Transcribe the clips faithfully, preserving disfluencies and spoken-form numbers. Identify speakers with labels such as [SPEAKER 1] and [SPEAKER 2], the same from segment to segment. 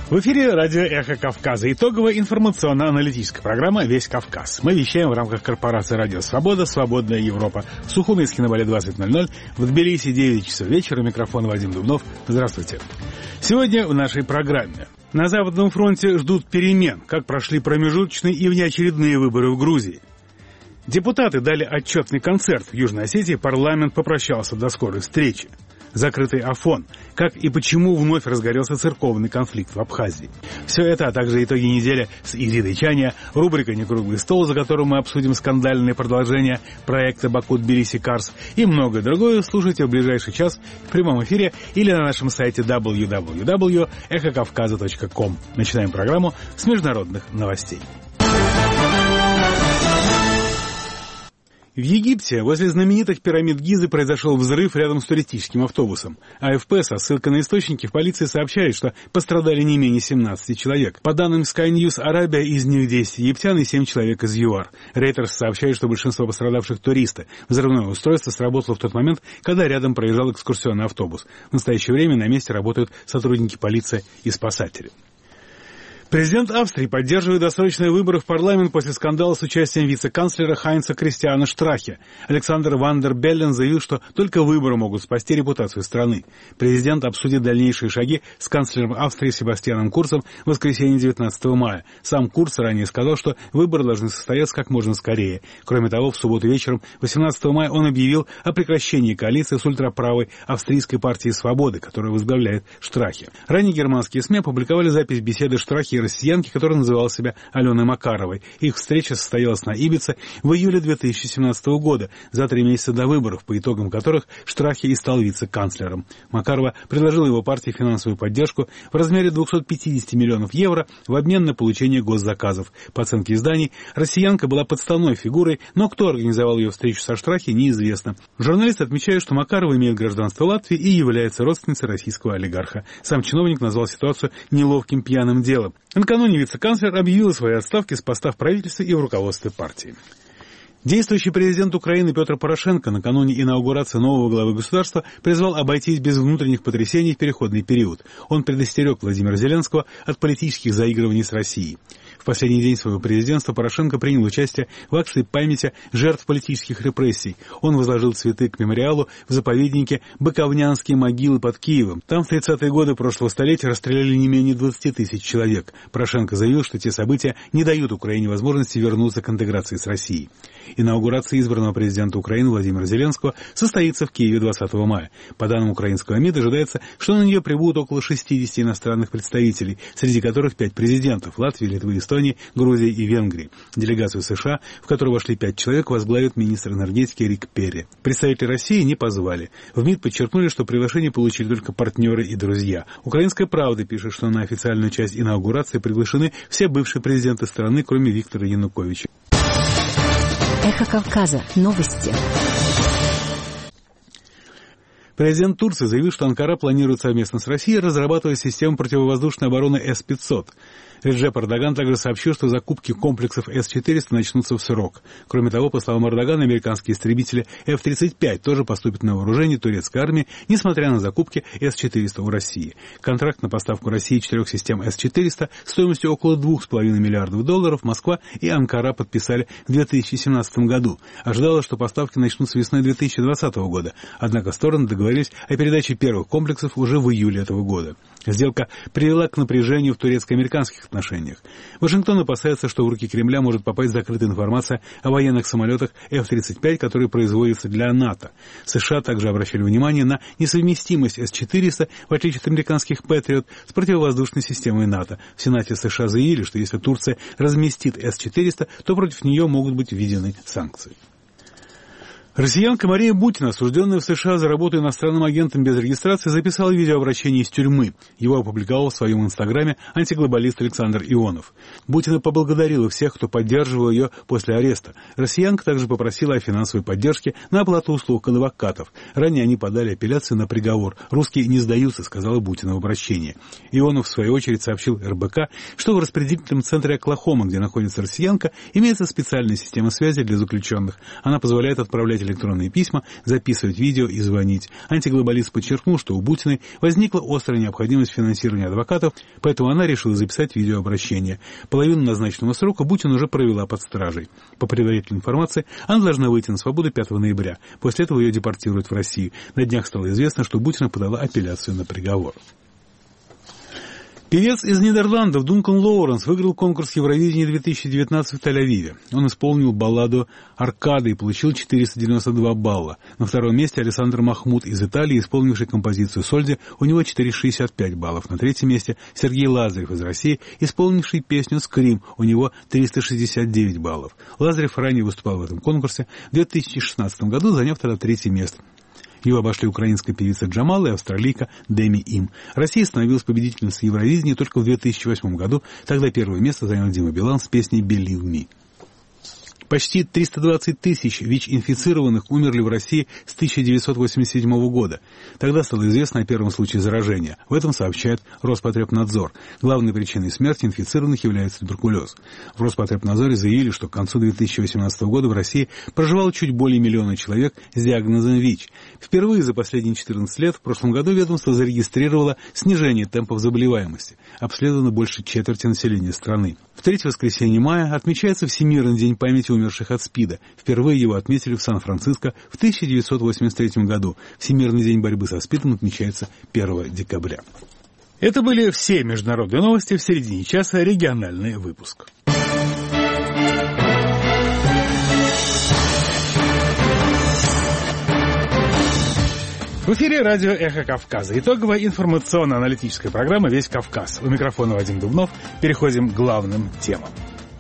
[SPEAKER 1] В эфире радио «Эхо Кавказа». Итоговая информационно-аналитическая программа «Весь Кавказ». Мы вещаем в рамках корпорации «Радио Свобода», «Свободная Европа». В Сухуминске на Бале двадцать ноль ноль, в Тбилиси девять часов вечера. Микрофон Вадим Дубнов. Здравствуйте. Сегодня в нашей программе. На Западном фронте ждут перемен, как прошли промежуточные и внеочередные выборы в Грузии. Депутаты дали отчетный концерт в Южной Осетии, парламент попрощался до скорой встречи. Закрытый Афон. Как и почему вновь разгорелся церковный конфликт в Абхазии. Все это, а также итоги недели с Изидой Чания, рубрика «Некруглый стол», за которым мы обсудим скандальные продолжения проекта Баку-Тбилиси-Карс и многое другое, слушайте в ближайший час в прямом эфире или на нашем сайте дабл ю дабл ю дабл ю точка эхо кавказа точка ком. Начинаем программу с международных новостей. В Египте возле знаменитых пирамид Гизы произошел взрыв рядом с туристическим автобусом. АФП со ссылкой на источники в полиции сообщает, что пострадали не менее семнадцати человек. По данным Sky News Arabia, из них десять египтян и семь человек из ЮАР. Рейтерс сообщает, что большинство пострадавших туристы. Взрывное устройство сработало в тот момент, когда рядом проезжал экскурсионный автобус. В настоящее время на месте работают сотрудники полиции и спасатели. Президент Австрии поддерживает досрочные выборы в парламент после скандала с участием вице-канцлера Хайнца Кристиана Штрахе. Александр Ван дер Беллен заявил, что только выборы могут спасти репутацию страны. Президент обсудит дальнейшие шаги с канцлером Австрии Себастьяном Курцем в воскресенье девятнадцатого мая. Сам Курц ранее сказал, что выборы должны состояться как можно скорее. Кроме того, в субботу вечером восемнадцатого мая он объявил о прекращении коалиции с ультраправой австрийской партией «Свободы», которую возглавляет Штрахе. Ранее германские СМИ опубликовали запись беседы Штрахе и россиянки, которая называла себя Аленой Макаровой. Их встреча состоялась на Ибице в июле две тысячи семнадцатого года, за три месяца до выборов, по итогам которых Штрахе и стал вице-канцлером. Макарова предложила его партии финансовую поддержку в размере двухсот пятидесяти миллионов евро в обмен на получение госзаказов. По оценке изданий, россиянка была подставной фигурой, но кто организовал ее встречу со Штрахе, неизвестно. Журналисты отмечают, что Макарова имеет гражданство Латвии и является родственницей российского олигарха. Сам чиновник назвал ситуацию неловким пьяным делом. Накануне вице-канцлер объявил о своей отставке с поста в правительстве и в руководстве партии. Действующий президент Украины Петр Порошенко накануне инаугурации нового главы государства призвал обойтись без внутренних потрясений в переходный период. Он предостерег Владимира Зеленского от политических заигрываний с Россией. В последний день своего президентства Порошенко принял участие в акции памяти жертв политических репрессий. Он возложил цветы к мемориалу в заповеднике Быковнянские могилы под Киевом. Там в тридцатые годы прошлого столетия расстреляли не менее двадцати тысяч человек. Порошенко заявил, что те события не дают Украине возможности вернуться к интеграции с Россией. Инаугурация избранного президента Украины Владимира Зеленского состоится в Киеве двадцатого мая. По данным украинского МИД, ожидается, что на нее прибудут около шестидесяти иностранных представителей, среди которых пять президентов Латвии, Литвы, Эстонии, Грузии и Венгрии. Делегацию США, в которую вошли пять человек, возглавит министр энергетики Рик Перри. Представители России не позвали. В МИД подчеркнули, что приглашение получили только партнеры и друзья. Украинская правда пишет, что на официальную часть инаугурации приглашены все бывшие президенты страны, кроме Виктора Януковича.
[SPEAKER 2] Эхо Кавказа. Новости.
[SPEAKER 1] Президент Турции заявил, что Анкара планирует совместно с Россией разрабатывать систему противовоздушной обороны эс пятьсот. Реджеп Эрдоган также сообщил, что закупки комплексов эс четыреста начнутся в срок. Кроме того, по словам Эрдогана, американские истребители эф тридцать пять тоже поступят на вооружение турецкой армии, несмотря на закупки эс четыреста у России. Контракт на поставку России четырех систем эс четыреста стоимостью около двух с половиной миллиардов долларов Москва и Анкара подписали в две тысячи семнадцатом году. Ожидалось, что поставки начнутся весной две тысячи двадцатого года, однако стороны договорились о передаче первых комплексов уже в июле этого года. Сделка привела к напряжению в турецко-американских отношениях. Вашингтон опасается, что в руки Кремля может попасть закрытая информация о военных самолетах эф тридцать пять, которые производятся для НАТО. США также обращали внимание на несовместимость эс четыреста, в отличие от американских Патриот, с противовоздушной системой НАТО. В Сенате США заявили, что если Турция разместит эс четыреста, то против нее могут быть введены санкции. Россиянка Мария Бутина, осужденная в США за работу иностранным агентом без регистрации, записала видеообращение из тюрьмы. Его опубликовал в своем инстаграме антиглобалист Александр Ионов. Бутина поблагодарила всех, кто поддерживал ее после ареста. Россиянка также попросила о финансовой поддержке на оплату услуг адвокатов. Ранее они подали апелляцию на приговор. «Русские не сдаются», — сказала Бутина в обращении. Ионов, в свою очередь, сообщил эр бэ ка, что в распределительном центре Оклахома, где находится россиянка, имеется специальная система связи для заключенных. Она позволяет отправлять электронные письма, записывать видео и звонить. Антиглобалист подчеркнул, что у Бутиной возникла острая необходимость финансирования адвокатов, поэтому она решила записать видеообращение. Половину назначенного срока Бутина уже провела под стражей. По предварительной информации, она должна выйти на свободу пятого ноября. После этого ее депортируют в Россию. На днях стало известно, что Бутина подала апелляцию на приговор. Певец из Нидерландов Дункан Лоуренс выиграл конкурс Евровидения две тысячи девятнадцать в Тель-Авиве. Он исполнил балладу «Аркада» и получил четыреста девяносто два балла. На втором месте Александр Махмуд из Италии, исполнивший композицию «Сольди», у него четыреста шестьдесят пять баллов. На третьем месте Сергей Лазарев из России, исполнивший песню «Скрим», у него триста шестьдесят девять баллов. Лазарев ранее выступал в этом конкурсе в две тысячи шестнадцатом году, заняв тогда третье место. Его обошли украинская певица Джамала и австралийка Деми Им. Россия становилась победительницей Евровидения только в две тысячи восьмом году. Тогда первое место занял Дима Билан с песней «Believe Me». Почти триста двадцать тысяч ВИЧ-инфицированных умерли в России с тысяча девятьсот восемьдесят седьмого года. Тогда стало известно о первом случае заражения. В этом сообщает Роспотребнадзор. Главной причиной смерти инфицированных является туберкулез. В Роспотребнадзоре заявили, что к концу две тысячи восемнадцатого года в России проживало чуть более миллиона человек с диагнозом ВИЧ. Впервые за последние четырнадцать лет в прошлом году ведомство зарегистрировало снижение темпов заболеваемости. Обследовано больше четверти населения страны. В третье воскресенье мая отмечается Всемирный день памяти умерших от СПИДа. Впервые его отметили в Сан-Франциско в тысяча девятьсот восемьдесят третьем году. Всемирный день борьбы со СПИДом отмечается первого декабря. Это были все международные новости. В середине часа региональный выпуск. В эфире радио «Эхо Кавказа». Итоговая информационно-аналитическая программа «Весь Кавказ». У микрофона Вадим Дубнов. Переходим к главным темам.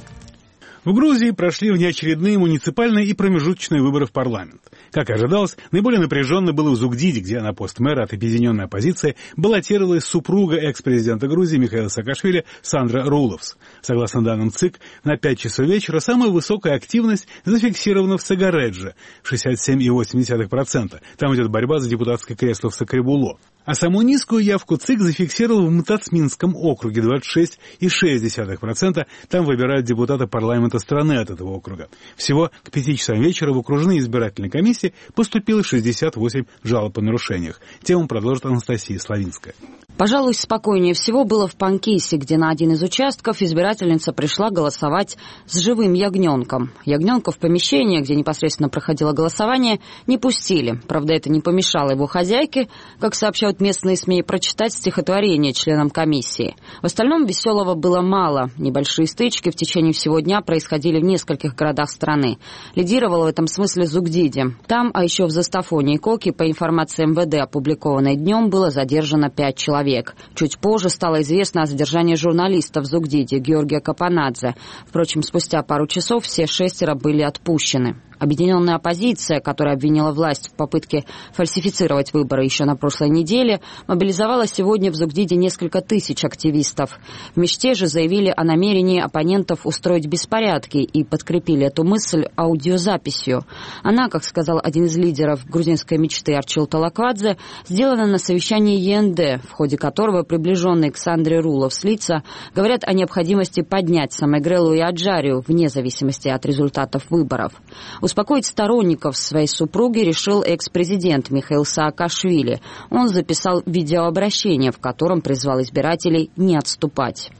[SPEAKER 1] В Грузии прошли внеочередные муниципальные и промежуточные выборы в парламент. Как ожидалось, наиболее напряженно было в Зугдиде, где на пост мэра от объединенной оппозиции баллотировалась супруга экс-президента Грузии Михаила Саакашвили Сандра Руловс. Согласно данным ЦИК, на пять часов вечера самая высокая активность зафиксирована в Сагаредже – шестьдесят семь целых восемь десятых процента. Там идет борьба за депутатское кресло в Сакребуло. А самую низкую явку ЦИК зафиксировал в Мтацминском округе – двадцать шесть целых шесть десятых процента. Там выбирают депутата парламента страны от этого округа. Всего к пяти часам вечера в окружные избирательные комиссии поступило шестьдесят восемь жалоб о нарушениях. Тему продолжит Анастасия Славинская.
[SPEAKER 3] Пожалуй, спокойнее всего было в Панкейсе, где на один из участков избирательница пришла голосовать с живым ягненком. Ягненка в помещение, где непосредственно проходило голосование, не пустили. Правда, это не помешало его хозяйке, как сообщают местные СМИ, прочитать стихотворение членам комиссии. В остальном веселого было мало. Небольшие стычки в течение всего дня происходили в нескольких городах страны. Лидировала в этом смысле Зугдиде. Там, а еще в Застафоне и Коке, по информации эм вэ дэ, опубликованной днем, было задержано пять человек. Чуть позже стало известно о задержании журналиста в Зугдиде Георгия Капанадзе. Впрочем, спустя пару часов все шестеро были отпущены. Объединенная оппозиция, которая обвинила власть в попытке фальсифицировать выборы еще на прошлой неделе, мобилизовала сегодня в Зугдиде несколько тысяч активистов. В Мечте же заявили о намерении оппонентов устроить беспорядки и подкрепили эту мысль аудиозаписью. Она, как сказал один из лидеров грузинской мечты Арчил Талаквадзе, сделана на совещании е эн дэ, в ходе которого приближенные к Сандре Руловс лица говорят о необходимости поднять Самегрелу и Аджарию вне зависимости от результатов выборов. Успокоить сторонников своей супруги решил экс-президент Михаил Саакашвили. Он записал видеообращение, в котором призвал избирателей не отступать.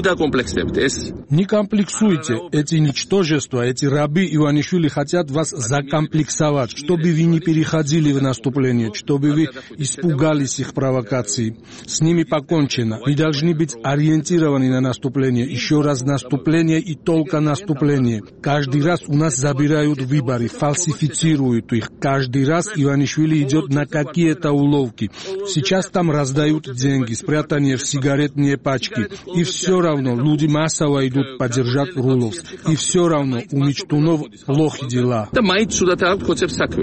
[SPEAKER 4] Не комплексуйте. Эти ничтожества, эти рабы Иванишвили хотят вас закомплексовать, чтобы вы не переходили в наступление, чтобы вы испугались их провокаций. С ними покончено. Вы должны быть ориентированы на наступление. Еще раз наступление и только наступление. Каждый раз у нас забирают выборы, фальсифицируют их. Каждый раз Иванишвили идет на какие-то уловки. Сейчас там раздают деньги, спрятанные в сигаретные пачки. И все равно люди массово идут поддержать Руловс. И все равно у мечтунов плохи дела.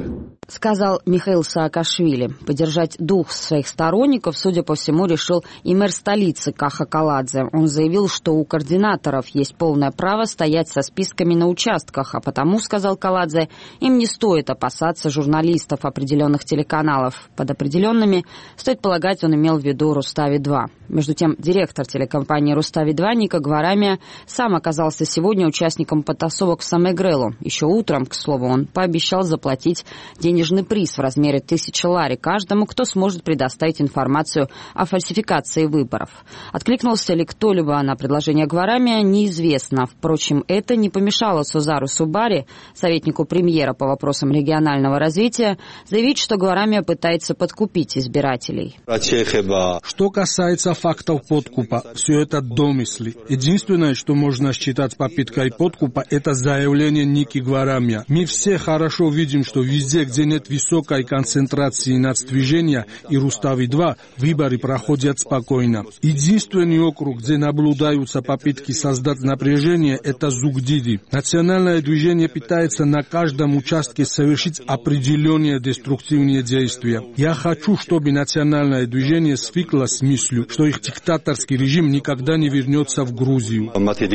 [SPEAKER 3] сказал Михаил Саакашвили. Поддержать дух своих сторонников, судя по всему, решил и мэр столицы Каха Каладзе. Он заявил, что у координаторов есть полное право стоять со списками на участках, а потому, сказал Каладзе, им не стоит опасаться журналистов определенных телеканалов. Под определенными, стоит полагать, он имел в виду Рустави-два. Между тем, директор телекомпании Рустави-два Ника Гварамия сам оказался сегодня участником потасовок в Самегрелу. Еще утром, к слову, он пообещал заплатить денежный приз в размере тысячи лари каждому, кто сможет предоставить информацию о фальсификации выборов. Откликнулся ли кто-либо на предложение Гварамия, неизвестно. Впрочем, это не помешало Сузару Субари, советнику премьера по вопросам регионального развития, заявить, что Гварамия пытается подкупить избирателей.
[SPEAKER 4] Что касается фактов подкупа, все это домысли. Единственное, что можно считать попыткой подкупа, это заявление Ники Гварамия. Мы все хорошо видим, что везде, где нет высокой концентрации нацдвижения и Рустави-два, выборы проходят спокойно. Единственный округ, где наблюдаются попытки создать напряжение, это Зугдиди. Национальное движение пытается на каждом участке совершить определенные деструктивные действия. Я хочу, чтобы национальное движение свыкло с мыслью, что их диктаторский режим никогда не вернется в Грузию.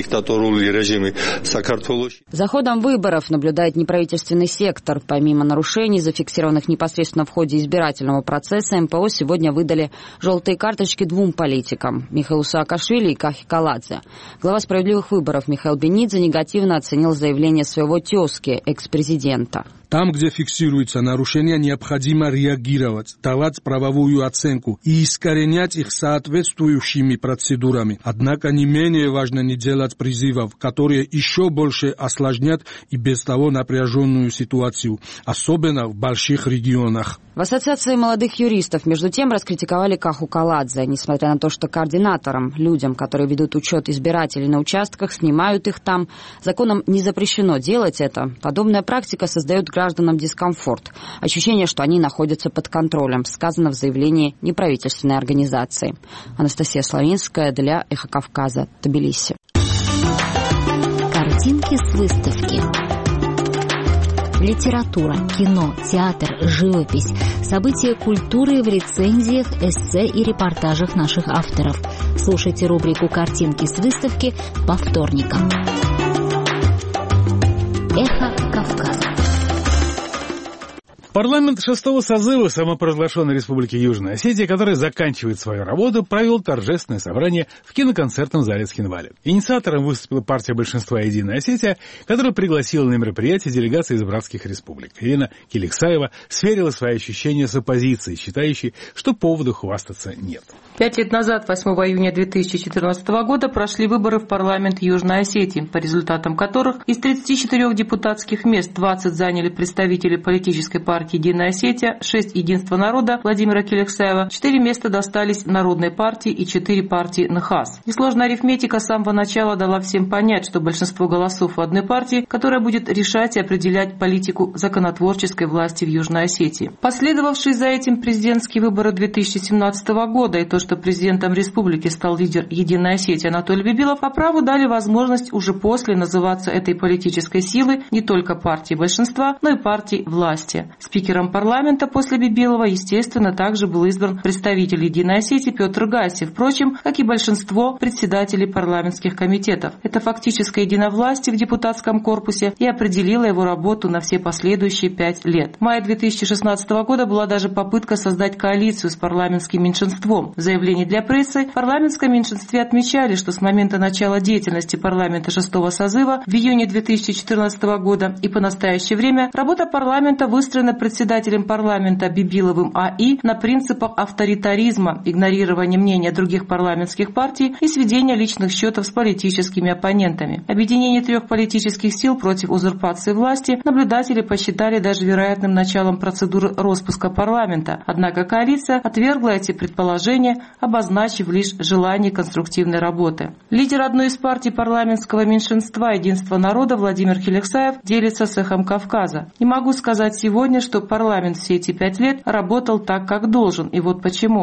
[SPEAKER 3] За ходом выборов наблюдает неправительственный сектор. Помимо нарушений, зафиксированных непосредственно в ходе избирательного процесса, эм пэ о сегодня выдали желтые карточки двум политикам – Михаилу Саакашвили и Кахе Каладзе. Глава справедливых выборов Михаил Бенидзе негативно оценил заявление своего тезки, экс-президента.
[SPEAKER 4] Там, где фиксируется нарушение, необходимо реагировать, давать правовую оценку и искоренять их соответствующими процедурами. Однако не менее важно не делать призывов, которые еще больше осложнят и без того напряженную ситуацию, особенно в больших регионах.
[SPEAKER 3] В Ассоциации молодых юристов, между тем, раскритиковали Каху Каладзе. Несмотря на то, что координаторам, людям, которые ведут учет избирателей на участках, снимают их там, законом не запрещено делать это. Подобная практика создает гражданам дискомфорт. Ощущение, что они находятся под контролем, сказано в заявлении неправительственной организации. Анастасия Славинская для Эхо Кавказа, Тбилиси.
[SPEAKER 2] Картинки с выставки. Литература, кино, театр, живопись, события культуры в рецензиях, эссе и репортажах наших авторов. Слушайте рубрику «Картинки с выставки» по вторникам. Эхо Кавказа.
[SPEAKER 1] Парламент шестого созыва самопровозглашенной Республики Южная Осетия, который заканчивает свою работу, провел торжественное собрание в киноконцертном зале Цхинваля. Инициатором выступила партия большинства «Единая Осетия», которая пригласила на мероприятие делегации из братских республик. Ирина Киликсаева сверила свои ощущения с оппозицией, считающей, что повода хвастаться нет.
[SPEAKER 5] Пять лет назад, восьмого июня две тысячи четырнадцатого года, прошли выборы в парламент Южной Осетии, по результатам которых из тридцати четырёх депутатских мест двадцать заняли представители политической партии «Единая Осетия», шесть «Единство народа» Владимира Киликсаева, четыре места достались Народной партии и четыре партии НХАС. Несложная арифметика с самого начала дала всем понять, что большинство голосов в одной партии, которая будет решать и определять политику законотворческой власти в Южной Осетии. Последовавшие за этим президентские выборы две тысячи семнадцатого года и то, что президентом республики стал лидер «Единой Осетии» Анатолий Бибилов, по праву дали возможность уже после называться этой политической силой не только партии большинства, но и партии власти. Спикером парламента после Бибилова, естественно, также был избран представитель «Единой Осетии» Петр Гаси, впрочем, как и большинство председателей парламентских комитетов. Это фактическое единовластие в депутатском корпусе и определило его работу на все последующие пять лет. В мае две тысячи шестнадцатого года была даже попытка создать коалицию с парламентским меньшинством. В заявлении для прессы в парламентском меньшинстве отмечали, что с момента начала деятельности парламента шестого созыва в июне две тысячи четырнадцатого года и по настоящее время работа парламента выстроена председателем парламента Бибиловым А И на принципах авторитаризма, игнорирования мнения других парламентских партий и сведения личных счетов с политическими оппонентами. Объединение трех политических сил против узурпации власти наблюдатели посчитали даже вероятным началом процедуры распуска парламента. Однако коалиция отвергла эти предположения, обозначив лишь желание конструктивной работы. Лидер одной из партий парламентского меньшинства «Единство народа» Владимир Киликсаев делится с Эхом Кавказа. Не могу сказать сегодня, что парламент все эти пять лет работал так, как должен, и вот почему.
[SPEAKER 6] К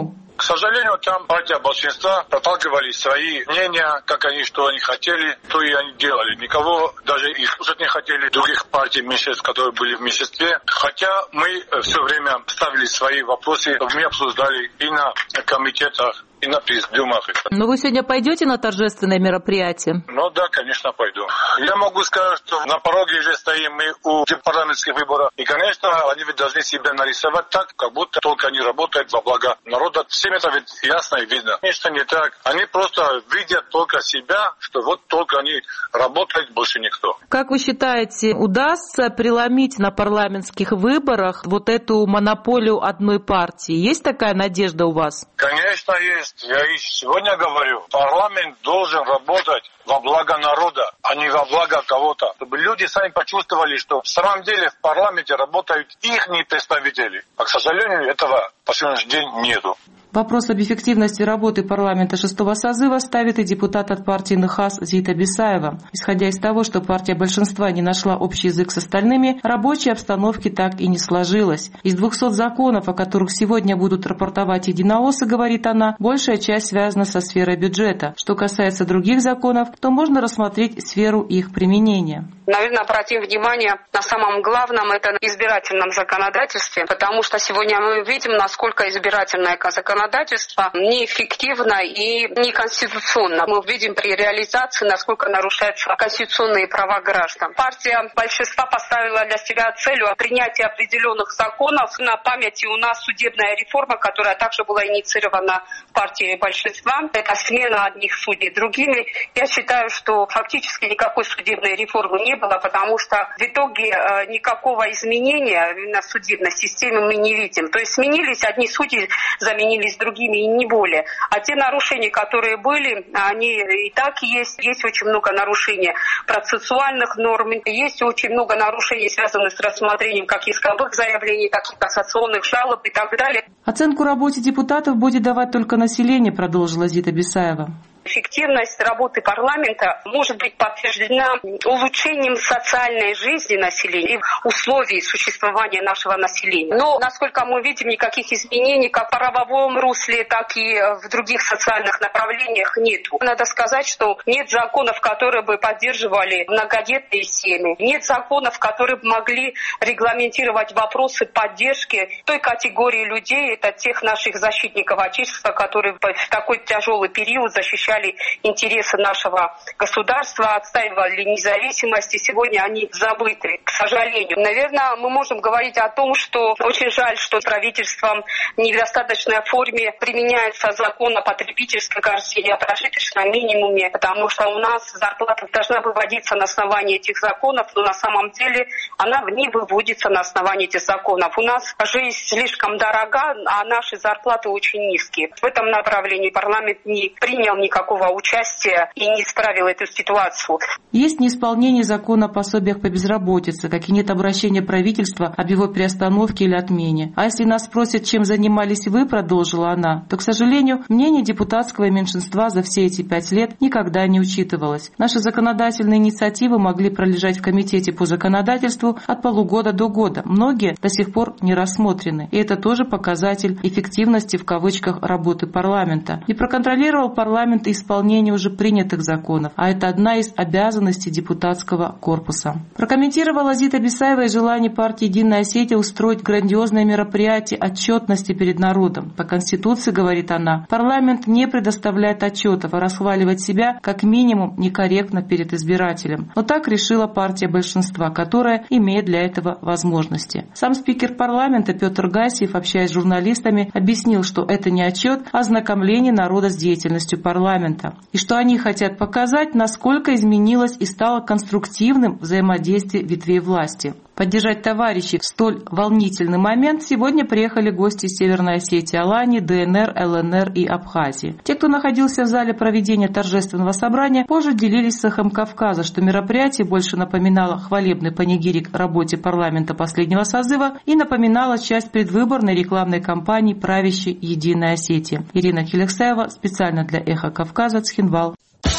[SPEAKER 6] сожалению, там партия большинства проталкивали свои мнения, как они, что они хотели, то и они делали. Никого даже и слушать не хотели, других партий меньшинств, которые были в меньшинстве. Хотя мы все время ставили свои вопросы, мы обсуждали и на комитетах, и на президиумах.
[SPEAKER 5] Но вы сегодня пойдете на торжественное мероприятие?
[SPEAKER 6] Ну да, конечно, пойду. Я могу сказать, что на пороге же стоим мы у парламентских выборов. И, конечно, они ведь должны себя нарисовать так, как будто только они работают во благо народа. Всем это ведь ясно и видно. Конечно, не так. Они просто видят только себя, что вот только они работают, больше никто.
[SPEAKER 5] Как вы считаете, удастся преломить на парламентских выборах вот эту монополию одной партии? Есть такая надежда у вас?
[SPEAKER 6] Конечно, есть. Я и сегодня говорю, парламент должен работать во благо народа, а не во благо кого-то. Чтобы люди сами почувствовали, что в самом деле в парламенте работают их представители. А, к сожалению, этого по сегодняшний день нету.
[SPEAKER 5] Вопрос об эффективности работы парламента шестого созыва ставит и депутат от партии НХАС Зита Бисаева. Исходя из того, что партия большинства не нашла общий язык с остальными, рабочей обстановки так и не сложилось. Из двухсот законов, о которых сегодня будут рапортовать единооссы, говорит она, большая часть связана со сферой бюджета. Что касается других законов, то можно рассмотреть сферу их применения.
[SPEAKER 7] Наверное, обратим внимание на самом главном, это на избирательном законодательстве, потому что сегодня мы видим, насколько избирательное законодательство неэффективно и неконституционно. Мы видим при реализации, насколько нарушаются конституционные права граждан. Партия большинства поставила для себя целью принятия определенных законов. На памяти у нас судебная реформа, которая также была инициирована партией большинства. Это смена одних судей другими. Я считаю, что фактически никакой судебной реформы не было, потому что в итоге э, никакого изменения на судебной системе мы не видим. То есть сменились одни судьи, заменились другими и не более. А те нарушения, которые были, они и так есть. Есть очень много нарушений процессуальных норм, есть очень много нарушений, связанных с рассмотрением как исковых заявлений, так и кассационных жалоб и так далее.
[SPEAKER 5] Оценку работе депутатов будет давать только население, продолжила Зита Бисаева.
[SPEAKER 7] Эффективность работы парламента может быть подтверждена улучшением социальной жизни населения и условий существования нашего населения. Но, насколько мы видим, никаких изменений как в правовом русле, так и в других социальных направлениях нет. Надо сказать, что нет законов, которые бы поддерживали многодетные семьи. Нет законов, которые бы могли регламентировать вопросы поддержки той категории людей, это тех наших защитников Отечества, которые в такой тяжелый период защищали интересы нашего государства, отстаивали независимость, и сегодня они забыты, к сожалению. Наверное, мы можем говорить о том, что очень жаль, что правительством в недостаточной форме применяется закон о потребительской корзине, о прожиточном минимуме, потому что у нас зарплата должна выводиться на основании этих законов, но на самом деле она не выводится на основании этих законов. У нас жизнь слишком дорога, а наши зарплаты очень низкие. В этом направлении парламент не принял никакого участия и не исправил эту ситуацию.
[SPEAKER 5] Есть неисполнение закона о пособиях по безработице, как и нет обращения правительства об его приостановке или отмене. А если нас спросят, чем занимались вы, продолжила она, то, к сожалению, мнение депутатского меньшинства за все эти пять лет никогда не учитывалось. Наши законодательные инициативы могли пролежать в комитете по законодательству от полугода до года. Многие до сих пор не рассмотрены. И это тоже показатель эффективности в кавычках работы парламента. И проконтролировал парламент исполнение уже принятых законов, а это одна из обязанностей депутатского корпуса. Прокомментировала Зита Бисаева и желание партии «Единая Осетия» устроить грандиозное мероприятие отчетности перед народом. По Конституции, говорит она, парламент не предоставляет отчетов, а расхваливать себя как минимум некорректно перед избирателем. Но так решила партия большинства, которая имеет для этого возможности. Сам спикер парламента Петр Гасиев, общаясь с журналистами, объяснил, что это не отчет, а ознакомление народа с деятельностью парламента. И что они хотят показать, насколько изменилось и стало конструктивным взаимодействие ветвей власти. Поддержать товарищей в столь волнительный момент сегодня приехали гости из Северной Осетии, Алании, ДНР, ЛНР и Абхазии. Те, кто находился в зале проведения торжественного собрания, позже делились с эхом Кавказа, что мероприятие больше напоминало хвалебный панигирик работе парламента последнего созыва и напоминало часть предвыборной рекламной кампании правящей «Единой Осетии». Ирина Келексаева специально для «Эха Кавказа», Цхинвал.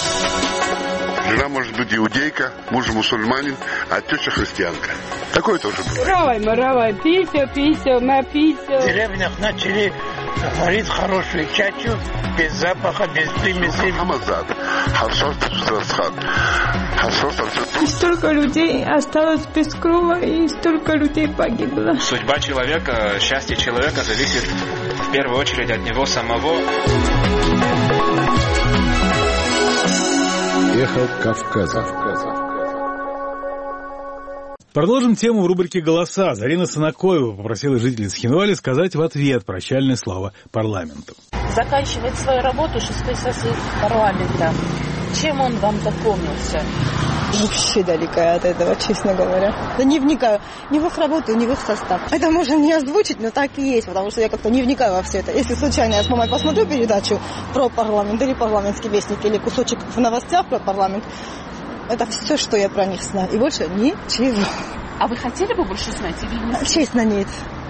[SPEAKER 8] Жена может быть иудейка, муж мусульманин, а теща христианка. Такое тоже бывает.
[SPEAKER 9] Равай, мы равай, писю, писю, мы писю.
[SPEAKER 10] В деревнях начали
[SPEAKER 9] Варит хорошую чачу, без запаха, без примесей.
[SPEAKER 10] И столько людей осталось без крова, и столько людей погибло.
[SPEAKER 11] Судьба человека, счастье человека зависит в первую очередь от него самого.
[SPEAKER 12] Эхо Кавказа.
[SPEAKER 1] Продолжим тему в рубрике «Голоса». Зарина Санакоева попросила жителей Цхинвали сказать в ответ прощальное слово парламенту.
[SPEAKER 13] Заканчивает свою работу шестой созыв парламента. Чем он вам запомнился?
[SPEAKER 14] Вообще далекая от этого, честно говоря. Да не вникаю ни в их работу, ни в их состав. Это можно не озвучить, но так и есть, потому что я как-то не вникаю во все это. Если случайно я с мамой посмотрю передачу про парламент или парламентский вестник, или кусочек в новостях про парламент, это все, что я про них знаю. И больше ничего.
[SPEAKER 13] А вы хотели бы больше знать или нет?
[SPEAKER 14] Честно, нет.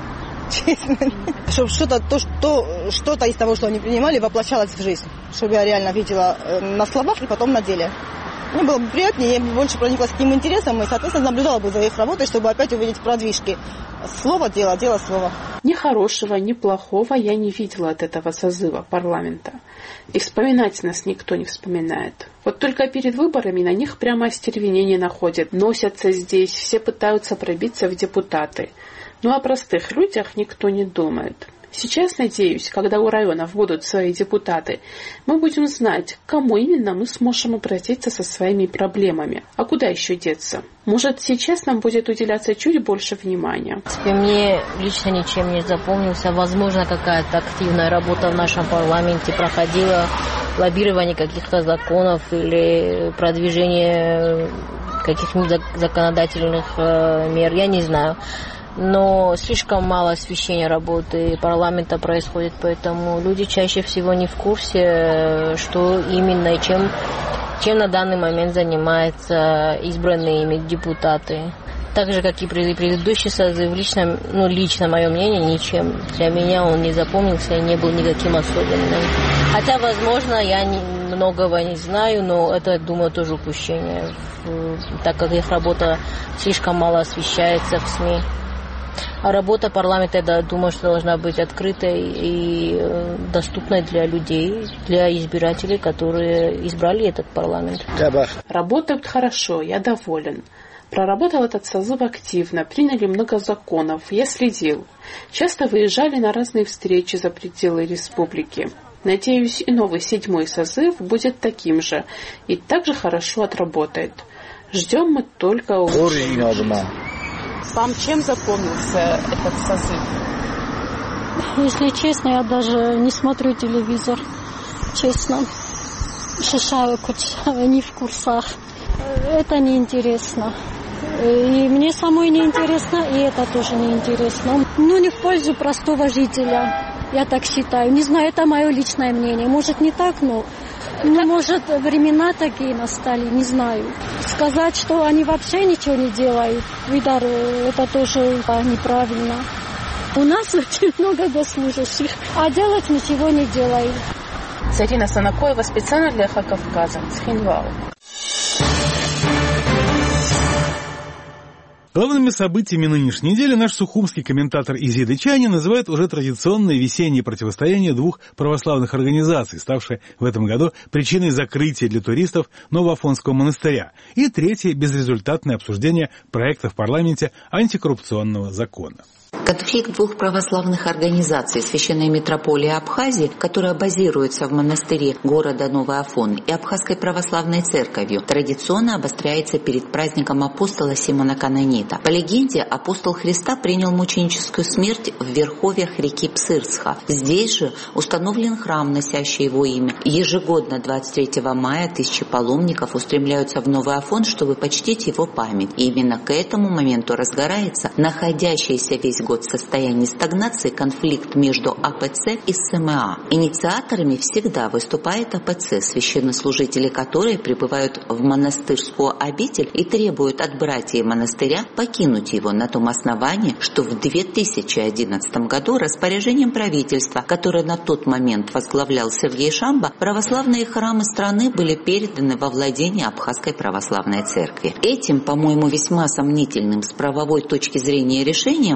[SPEAKER 14] Честно, нет. Чтобы что-то, то, что, что-то из того, что они принимали, воплощалось в жизнь. Чтобы я реально видела на словах и потом на деле. Мне было бы приятнее, я бы больше прониклась к ним интересом и, соответственно, наблюдала бы за их работой, чтобы опять увидеть продвижки. Слово, дело, дело, слово.
[SPEAKER 13] Ни хорошего, ни плохого я не видела от этого созыва парламента. И вспоминать нас никто не вспоминает. Вот только перед выборами на них прямо остервенение находят. Носятся здесь, все пытаются пробиться в депутаты. Но о простых людях никто не думает. Сейчас, надеюсь, когда у районов будут свои депутаты, мы будем знать, к кому именно мы сможем обратиться со своими проблемами. А куда еще деться? Может, сейчас нам будет уделяться чуть больше внимания?
[SPEAKER 15] Мне лично ничем не запомнился. Возможно, какая-то активная работа в нашем парламенте проходила, лоббирование каких-то законов или продвижение каких-нибудь законодательных мер, я не знаю. Но слишком мало освещения работы парламента происходит, поэтому люди чаще всего не в курсе, что именно и чем, чем на данный момент занимаются избранные ими депутаты. Так же, как и предыдущий созыв, лично, ну, лично мое мнение, ничем для меня он не запомнился и не был никаким особенным. Хотя, возможно, я не, многого не знаю, но это, думаю, тоже упущение, так как их работа слишком мало освещается в СМИ. А работа парламента, я думаю, что должна быть открытой и доступной для людей, для избирателей, которые избрали этот парламент.
[SPEAKER 13] Работают хорошо, я доволен. Проработал этот созыв активно, приняли много законов, я следил. Часто выезжали на разные встречи за пределы республики. Надеюсь, и новый седьмой созыв будет таким же и также хорошо отработает. Ждем мы только... Вам чем запомнился этот созыв?
[SPEAKER 16] Если честно, я даже не смотрю телевизор. Честно. Шишаю, не в курсах. Это неинтересно. И мне самой неинтересно, и это тоже неинтересно. Ну, не в пользу простого жителя. Я так считаю. Не знаю, это мое личное мнение. Может, не так, но... Ну, может, времена такие настали, не знаю. Сказать, что они вообще ничего не делают, Видар, это тоже неправильно. У нас очень много госслужащих, а делать ничего не делают.
[SPEAKER 13] Зарина Санакоева, специально для Эхо Кавказа, Цхинвал.
[SPEAKER 1] Главными событиями нынешней недели наш сухумский комментатор Изида Чайни называет уже традиционное весеннее противостояние двух православных организаций, ставшее в этом году причиной закрытия для туристов Новоафонского монастыря, и третье – безрезультатное обсуждение проекта в парламенте антикоррупционного закона.
[SPEAKER 17] Конфликт двух православных организаций Священной митрополии Абхазии, которая базируется в монастыре города Новый Афон, и Абхазской православной церковью, традиционно обостряется перед праздником апостола Симона Канонита. По легенде, апостол Христа принял мученическую смерть в верховьях реки Псырсха. Здесь же установлен храм, носящий его имя. Ежегодно двадцать третьего мая тысячи паломников устремляются в Новый Афон, чтобы почтить его память. И именно к этому моменту разгорается находящийся весь год в состоянии стагнации конфликт между АПЦ и СМА. Инициаторами всегда выступает АПЦ, священнослужители которой прибывают в монастырскую обитель и требуют от братьев монастыря покинуть его на том основании, что в две тысячи одиннадцатом году распоряжением правительства, которое на тот момент возглавлял Сергей Шамба, православные храмы страны были переданы во владение Абхазской православной церкви. Этим, по-моему, весьма сомнительным с правовой точки зрения решением правительство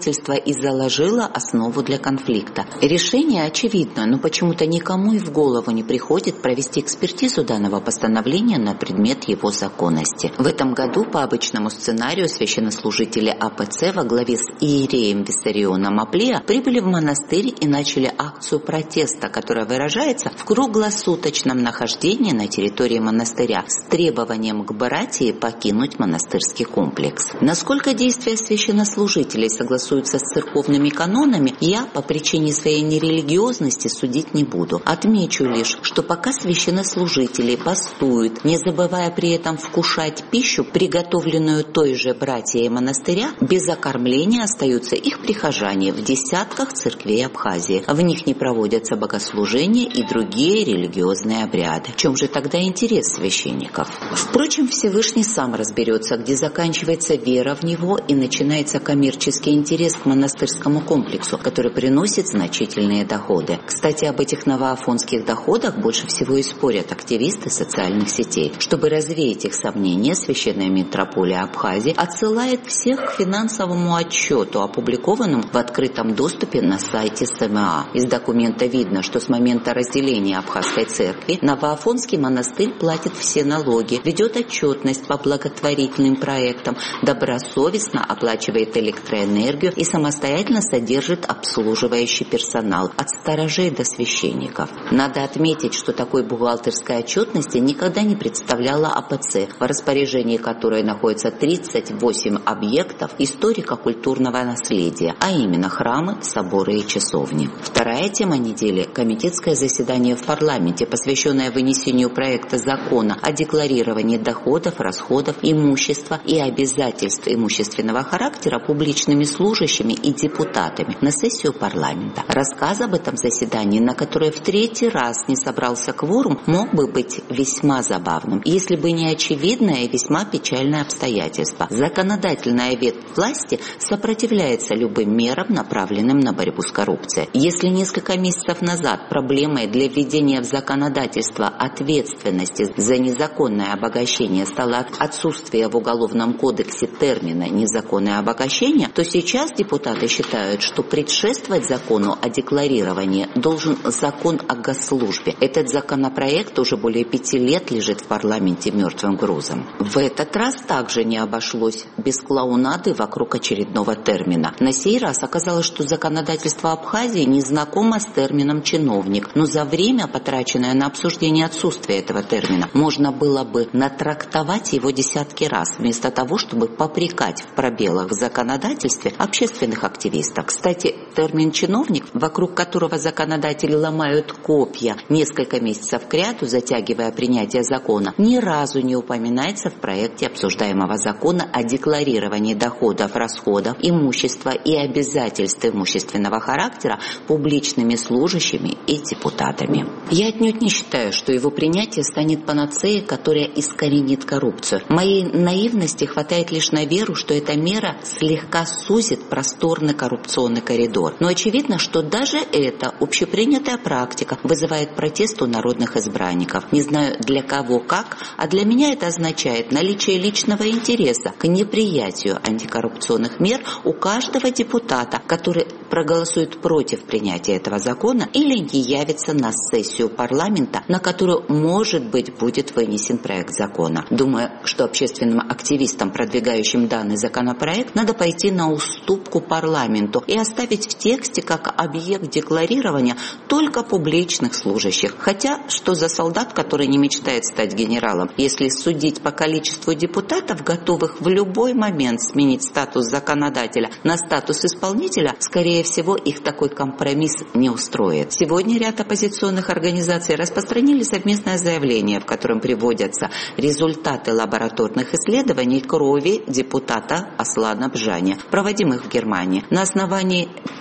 [SPEAKER 17] законодательство и заложило основу для конфликта. Решение очевидно, но почему-то никому и в голову не приходит провести экспертизу данного постановления на предмет его законности. В этом году по обычному сценарию священнослужители АПЦ во главе с иереем Виссарионом Аплия прибыли в монастырь и начали акцию протеста, которая выражается в круглосуточном нахождении на территории монастыря с требованием к братии покинуть монастырский комплекс. Насколько действия священнослужителей согласуются с церковными канонами, я по причине своей нерелигиозности судить не буду. Отмечу лишь, что пока священнослужители бастуют, не забывая при этом вкушать пищу, приготовленную той же братьей монастыря, без окормления остаются их прихожане в десятках церквей Абхазии. В них не проводятся богослужения и другие религиозные обряды. В чем же тогда интерес священников? Впрочем, Всевышний сам разберется, где заканчивается вера в него и начинается коммерческий интерес к монастырскому комплексу, который приносит значительные доходы. Кстати, об этих новоафонских доходах больше всего и спорят активисты социальных сетей. Чтобы развеять их сомнения, Священная митрополия Абхазии отсылает всех к финансовому отчету, опубликованному в открытом доступе на сайте СМА. Из документа видно, что с момента разделения Абхазской церкви Новоафонский монастырь платит все налоги, ведет отчетность по благотворительным проектам, добросовестно оплачивает электроэнергию и самостоятельно содержит обслуживающий персонал от сторожей до священников. Надо отметить, что такой бухгалтерской отчетности никогда не представляла АПЦ, в распоряжении которой находится тридцать восемь объектов историко-культурного наследия, а именно храмы, соборы и часовни. Вторая тема недели – комитетское заседание в парламенте, посвященное вынесению проекта закона о декларировании доходов, расходов, имущества и обязательств имущественного характера публичными служащими и депутатами на сессию парламента. Рассказ об этом заседании, на которое в третий раз не собрался кворум, мог бы быть весьма забавным, если бы не очевидное и весьма печальное обстоятельство. Законодательная ветвь власти сопротивляется любым мерам, направленным на борьбу с коррупцией. Если несколько месяцев назад проблемой для введения в законодательство ответственности за незаконное обогащение стало отсутствие в Уголовном кодексе термина «незаконное обогащение», то сейчас депутаты считают, что предшествовать закону о декларировании должен закон о госслужбе. Этот законопроект уже более пяти лет лежит в парламенте мертвым грузом. В этот раз также не обошлось без клоунады вокруг очередного термина. На сей раз оказалось, что законодательство Абхазии не знакомо с термином «чиновник», но за время, потраченное на обсуждение отсутствия этого термина, можно было бы натрактовать его десятки раз, вместо того, чтобы попрекать в пробелах в законодательстве общественных активистов. Кстати, термин «чиновник», вокруг которого законодатели ломают копья несколько месяцев кряду, затягивая принятие закона, ни разу не упоминается в проекте обсуждаемого закона о декларировании доходов, расходов, имущества и обязательств имущественного характера публичными служащими и депутатами. Я отнюдь не считаю, что его принятие станет панацеей, которая искоренит коррупцию. Моей наивности хватает лишь на веру, что эта мера слегка сузит просторный коррупционный коридор. Но очевидно, что даже эта общепринятая практика вызывает протест у народных избранников. Не знаю для кого как, а для меня это означает наличие личного интереса к неприятию антикоррупционных мер у каждого депутата, который проголосует против принятия этого закона или не явится на сессию парламента, на которую, может быть, будет вынесен проект закона. Думаю, что общественным активистам, продвигающим данный законопроект, надо пойти на уступку парламенту и оставить в тексте как объект декларирования только публичных служащих. Хотя, что за солдат, который не мечтает стать генералом, если судить по количеству депутатов, готовых в любой момент сменить статус законодателя на статус исполнителя, скорее всего, их такой компромисс не устроит. Сегодня ряд оппозиционных организаций распространили совместное заявление, в котором приводятся результаты лабораторных исследований крови депутата Аслана Бжани, проводимых в Германии. На основании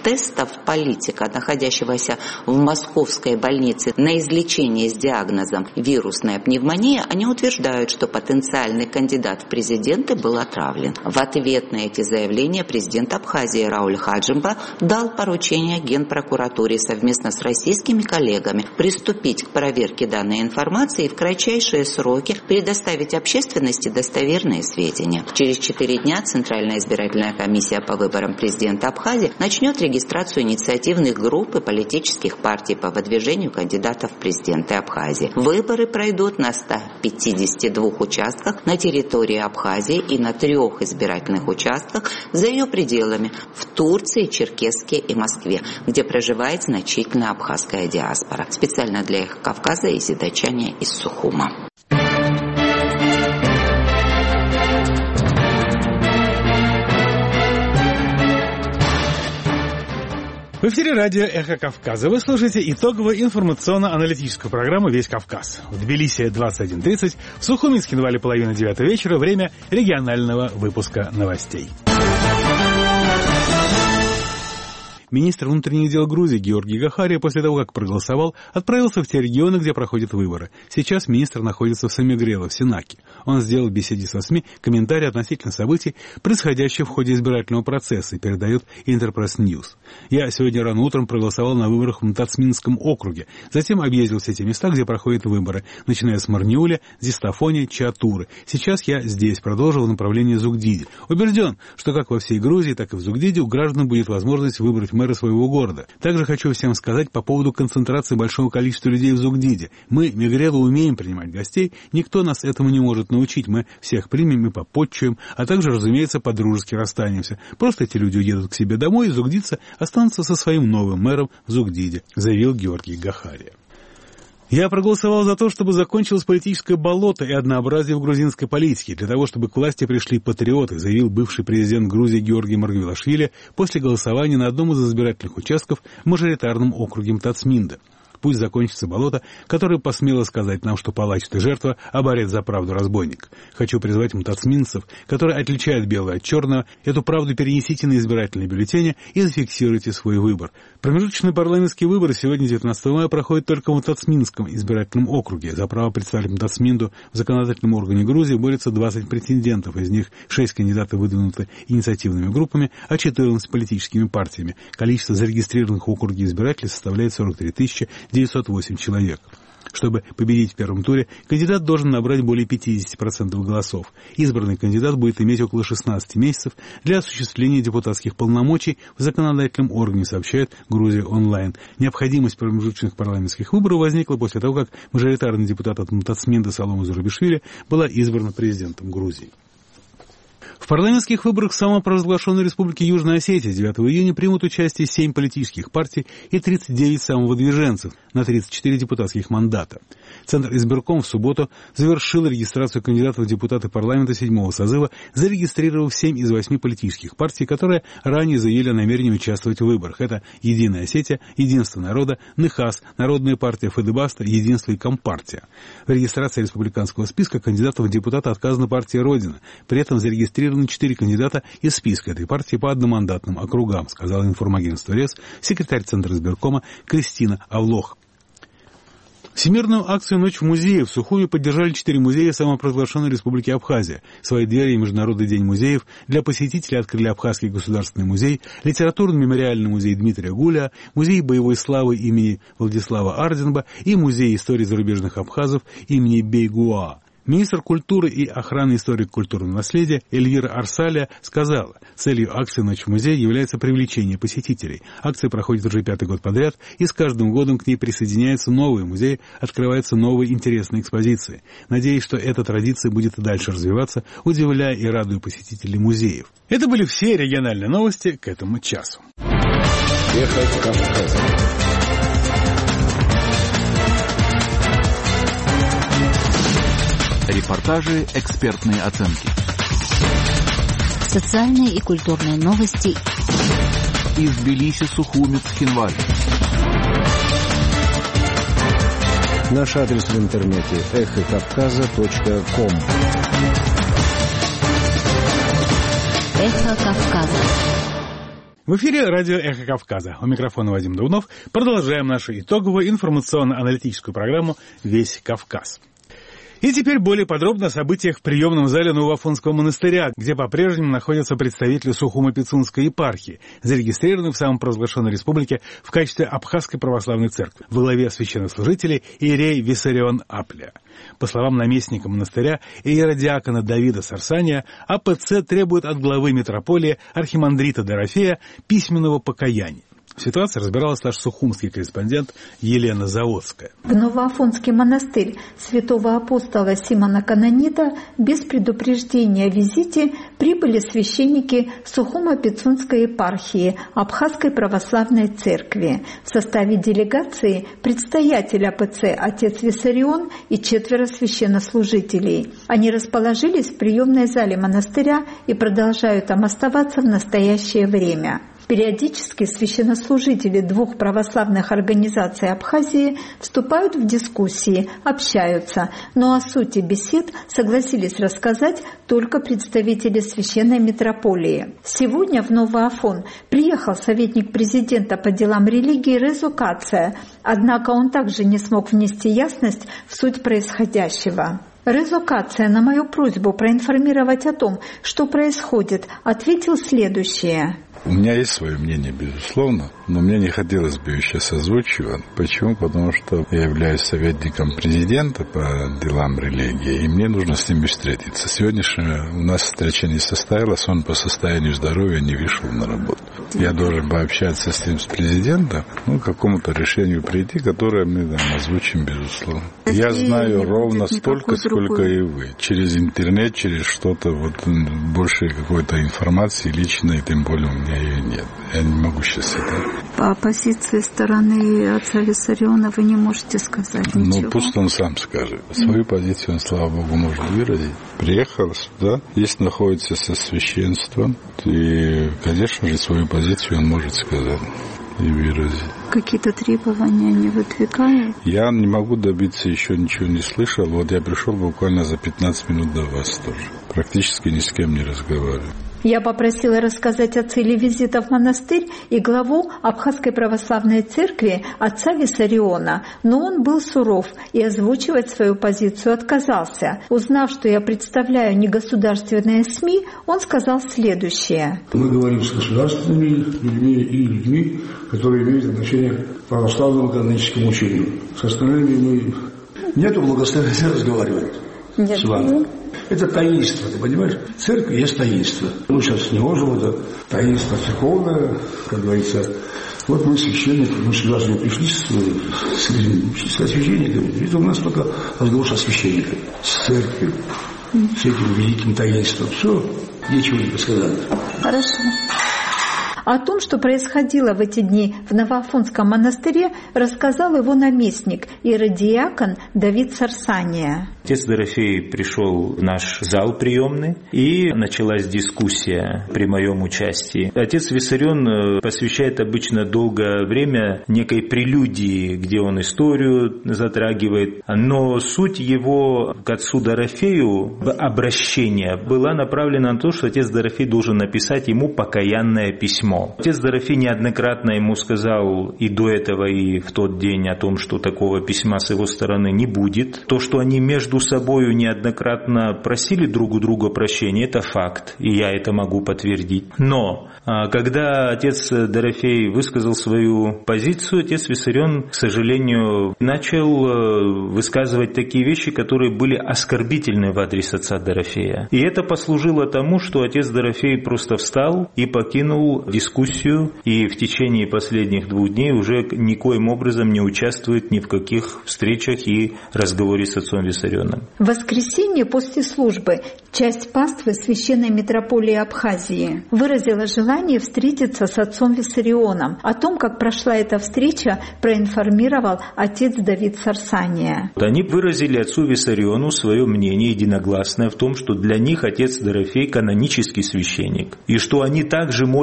[SPEAKER 17] тестов политика, находящегося в московской больнице на излечение с диагнозом вирусная пневмония, они утверждают, что потенциальный кандидат в президенты был отравлен. В ответ на эти заявления президент Абхазии Рауль Хаджимба дал поручение Генпрокуратуре совместно с российскими коллегами приступить к проверке данной информации и в кратчайшие сроки предоставить общественности достоверные сведения. Через четыре дня Центральная избирательная комиссия по выборам президента Абхазии начнет регистрацию инициативных групп и политических партий по выдвижению кандидатов в президенты Абхазии. Выборы пройдут на ста пятидесяти двух участках на территории Абхазии и на трех избирательных участках за ее пределами в Турции, Черкесске и Москве, где проживает значительная абхазская диаспора. Специально для Эхо Кавказа и Зидачане из Сухума.
[SPEAKER 1] В эфире радио «Эхо Кавказа». Вы слушаете итоговую информационно-аналитическую программу «Весь Кавказ». В Тбилиси двадцать один тридцать, в Сухуми с Хинвали половина девятого вечера, время регионального выпуска новостей. Министр внутренних дел Грузии Георгий Гахария после того, как проголосовал, отправился в те регионы, где проходят выборы. Сейчас министр находится в Самигрело, в Сенаке. Он сделал в беседе со СМИ комментарий относительно событий, происходящих в ходе избирательного процесса, и передает Интерпресс Ньюс. «Я сегодня рано утром проголосовал на выборах в Мтацминском округе. Затем объездил все те места, где проходят выборы, начиная с Марниуля, Зистафони, Чаатуры. Сейчас я здесь, продолжил в направлении Зугдиди. Убежден, что как во всей Грузии, так и в Зугдиди у граждан будет возможность выбрать мэра своего города. Также хочу всем сказать по поводу концентрации большого количества людей в Зугдиде. Мы, Мигрело, умеем принимать гостей, никто нас этому не может научить. Мы всех примем и попотчуем, а также, разумеется, по-дружески расстанемся. Просто эти люди уедут к себе домой, и зугдидцы останутся со своим новым мэром в Зугдиде», заявил Георгий Гахария. «Я проголосовал за то, чтобы закончилось политическое болото и однообразие в грузинской политике, для того, чтобы к власти пришли патриоты», заявил бывший президент Грузии Георгий Маргвелашвили после голосования на одном из избирательных участков в мажоритарном округе Мтацминда. «Пусть закончится болото, которое посмело сказать нам, что палач ты жертва, а борец за правду разбойник. Хочу призвать мтацминцев, которые отличают белое от черного, эту правду перенесите на избирательные бюллетени и зафиксируйте свой выбор. Промежуточные парламентские выборы сегодня, девятнадцатого мая, проходят только в Мтацминском избирательном округе. За право представить Мтацминду в законодательном органе Грузии борются двадцать претендентов, из них шесть кандидатов выдвинуты инициативными группами, а четырнадцать политическими партиями. Количество зарегистрированных в округе избирателей составляет сорок три тысячи девятьсот восемь человек. Чтобы победить в первом туре, кандидат должен набрать более пятьдесят процентов голосов. Избранный кандидат будет иметь около шестнадцати месяцев для осуществления депутатских полномочий в законодательном органе, сообщает Грузия онлайн. Необходимость промежуточных парламентских выборов возникла после того, как мажоритарный депутат от Мтацминда Салома Зурабишвили была избрана президентом Грузии. В парламентских выборах в самопровозглашенной республике Южная Осетия девятого июня примут участие семь политических партий и тридцать девять самовыдвиженцев на тридцать четыре депутатских мандата. Центр избирком в субботу завершил регистрацию кандидатов в депутаты парламента седьмого созыва, зарегистрировав семь из восьми политических партий, которые ранее заявили о намерении участвовать в выборах. Это «Единая Осетия», «Единство народа», «Нехас», Народная партия Федебаста, «Единство» и Компартия. В регистрации республиканского списка кандидатов в депутаты отказана партия «Родина». При этом зарегистрированы четыре кандидата из списка этой партии по одномандатным округам, сказала информагентство РЕС секретарь Центра избиркома Кристина Авлох. Всемирную акцию «Ночь в музее» в Сухуми поддержали четыре музея самопровозглашенной республики Абхазия. Свои двери и Международный день музеев для посетителей открыли Абхазский государственный музей, литературно-мемориальный музей Дмитрия Гуля, музей боевой славы имени Владислава Арденба и музей истории зарубежных абхазов имени Бейгуа. Министр культуры и охраны историко-культурного наследия Эльвира Арсалия сказала, целью акции «Ночь в музее» является привлечение посетителей. Акция проходит уже пятый год подряд, и с каждым годом к ней присоединяются новые музеи, открываются новые интересные экспозиции. Надеюсь, что эта традиция будет и дальше развиваться, удивляя и радуя посетителей музеев. Это были все региональные новости к этому часу.
[SPEAKER 12] Эхо Кавказа. Репортажи, экспертные оценки.
[SPEAKER 2] Социальные и культурные новости.
[SPEAKER 12] Из Тбилиси, Сухуми, Цхинвали. Наш адрес в интернете эхо кавказа точка ком.
[SPEAKER 2] Эхо Кавказа.
[SPEAKER 1] В эфире радио «Эхо Кавказа». У микрофона Вадим Даунов. Продолжаем нашу итоговую информационно-аналитическую программу «Весь Кавказ». И теперь более подробно о событиях в приемном зале Новоафонского монастыря, где по-прежнему находятся представители Сухумо-Пицунской епархии, зарегистрированные в самопровозглашенной республике в качестве Абхазской православной церкви, во главе священнослужителей иерей Виссарион Апля. По словам наместника монастыря иеродиакона Давида Сарсания, АПЦ требует от главы митрополии архимандрита Дорофея письменного покаяния. В ситуации разбиралась наш сухумский корреспондент Елена Заводская.
[SPEAKER 18] В Новоафонский монастырь святого апостола Симона Канонита без предупреждения о визите прибыли священники Сухумо-Пицунской епархии Абхазской православной церкви. В составе делегации предстоятель АПЦ отец Виссарион и четверо священнослужителей. Они расположились в приемной зале монастыря и продолжают там оставаться в настоящее время. Периодически священнослужители двух православных организаций Абхазии вступают в дискуссии, общаются, но о сути бесед согласились рассказать только представители священной митрополии. Сегодня в Новоафон приехал советник президента по делам религии Резо Кация, однако он также не смог внести ясность в суть происходящего. Резо Кация на мою просьбу проинформировать о том, что происходит, ответил следующее.
[SPEAKER 19] У меня есть свое мнение, безусловно, но мне не хотелось бы ее сейчас озвучивать. Почему? Потому что я являюсь советником президента по делам религии, и мне нужно с ними встретиться. Сегодняшняя у нас встреча не состоялась, он по состоянию здоровья не вышел на работу. Я должен пообщаться с ним, с президентом, ну, к какому-то решению прийти, которое мы там озвучим, безусловно. Я знаю ровно столько, сколько и вы. Через интернет, через что-то, вот больше какой-то информации личной, тем более у меня ее нет. Я не могу сейчас это.
[SPEAKER 18] По позиции стороны отца Виссариона вы не можете сказать ничего?
[SPEAKER 19] Ну, пусть он сам скажет. Свою позицию он, слава Богу, может выразить. Приехал сюда, здесь находится со священством, и, конечно же, свою позицию он может сказать и выразить.
[SPEAKER 18] Какие-то требования не выдвигают?
[SPEAKER 19] Я не могу добиться, еще ничего не слышал. Вот я пришел буквально за пятнадцать минут до вас тоже. Практически ни с кем не разговариваю.
[SPEAKER 18] Я попросила рассказать о цели визита в монастырь и главу Абхазской православной церкви отца Виссариона, но он был суров и озвучивать свою позицию отказался. Узнав, что я представляю негосударственные СМИ, он сказал следующее.
[SPEAKER 20] Мы говорим с государственными людьми и людьми, которые имеют отношение к православному каноническому учению. С остальными мы нету благословения разговаривать
[SPEAKER 18] Нет.
[SPEAKER 20] с вами. Это таинство, ты понимаешь? Церковь есть таинство. Мы сейчас не можем, это таинство церковное, как говорится. Вот мы священники, мы сюда же пришли с, с, со священниками. Это у нас только разговор со священниками, с церковью, с этим великим таинством. Все, нечего не сказать.
[SPEAKER 18] Хорошо. О том, что происходило в эти дни в Новоафонском монастыре, рассказал его наместник, иеродиакон Давид Сарсания.
[SPEAKER 21] Отец Дорофей пришел в наш зал приемный, и началась дискуссия при моем участии. Отец Виссарион посвящает обычно долгое время некой прелюдии, где он историю затрагивает, но суть его к отцу Дорофею в обращение была направлена на то, что отец Дорофей должен написать ему покаянное письмо. Отец Дорофей неоднократно ему сказал и до этого, и в тот день о том, что такого письма с его стороны не будет. То, что они между собой неоднократно просили друг у друга прощения, это факт, и я это могу подтвердить. Но когда отец Дорофей высказал свою позицию, отец Виссарион, к сожалению, начал высказывать такие вещи, которые были оскорбительны в адрес отца Дорофея. И это послужило тому, что отец Дорофей просто встал и покинул дискуссию, и в течение последних двух дней уже никоим образом не участвует ни в каких встречах и разговоре с отцом Виссарионом.
[SPEAKER 18] В воскресенье после службы часть паствы Священной митрополии Абхазии выразила желание встретиться с отцом Виссарионом. О том, как прошла эта встреча, проинформировал отец Давид Сарсания.
[SPEAKER 21] Они выразили отцу Виссариону свое мнение единогласное в том, что для них отец Дорофей канонический священник, и что они также молятся за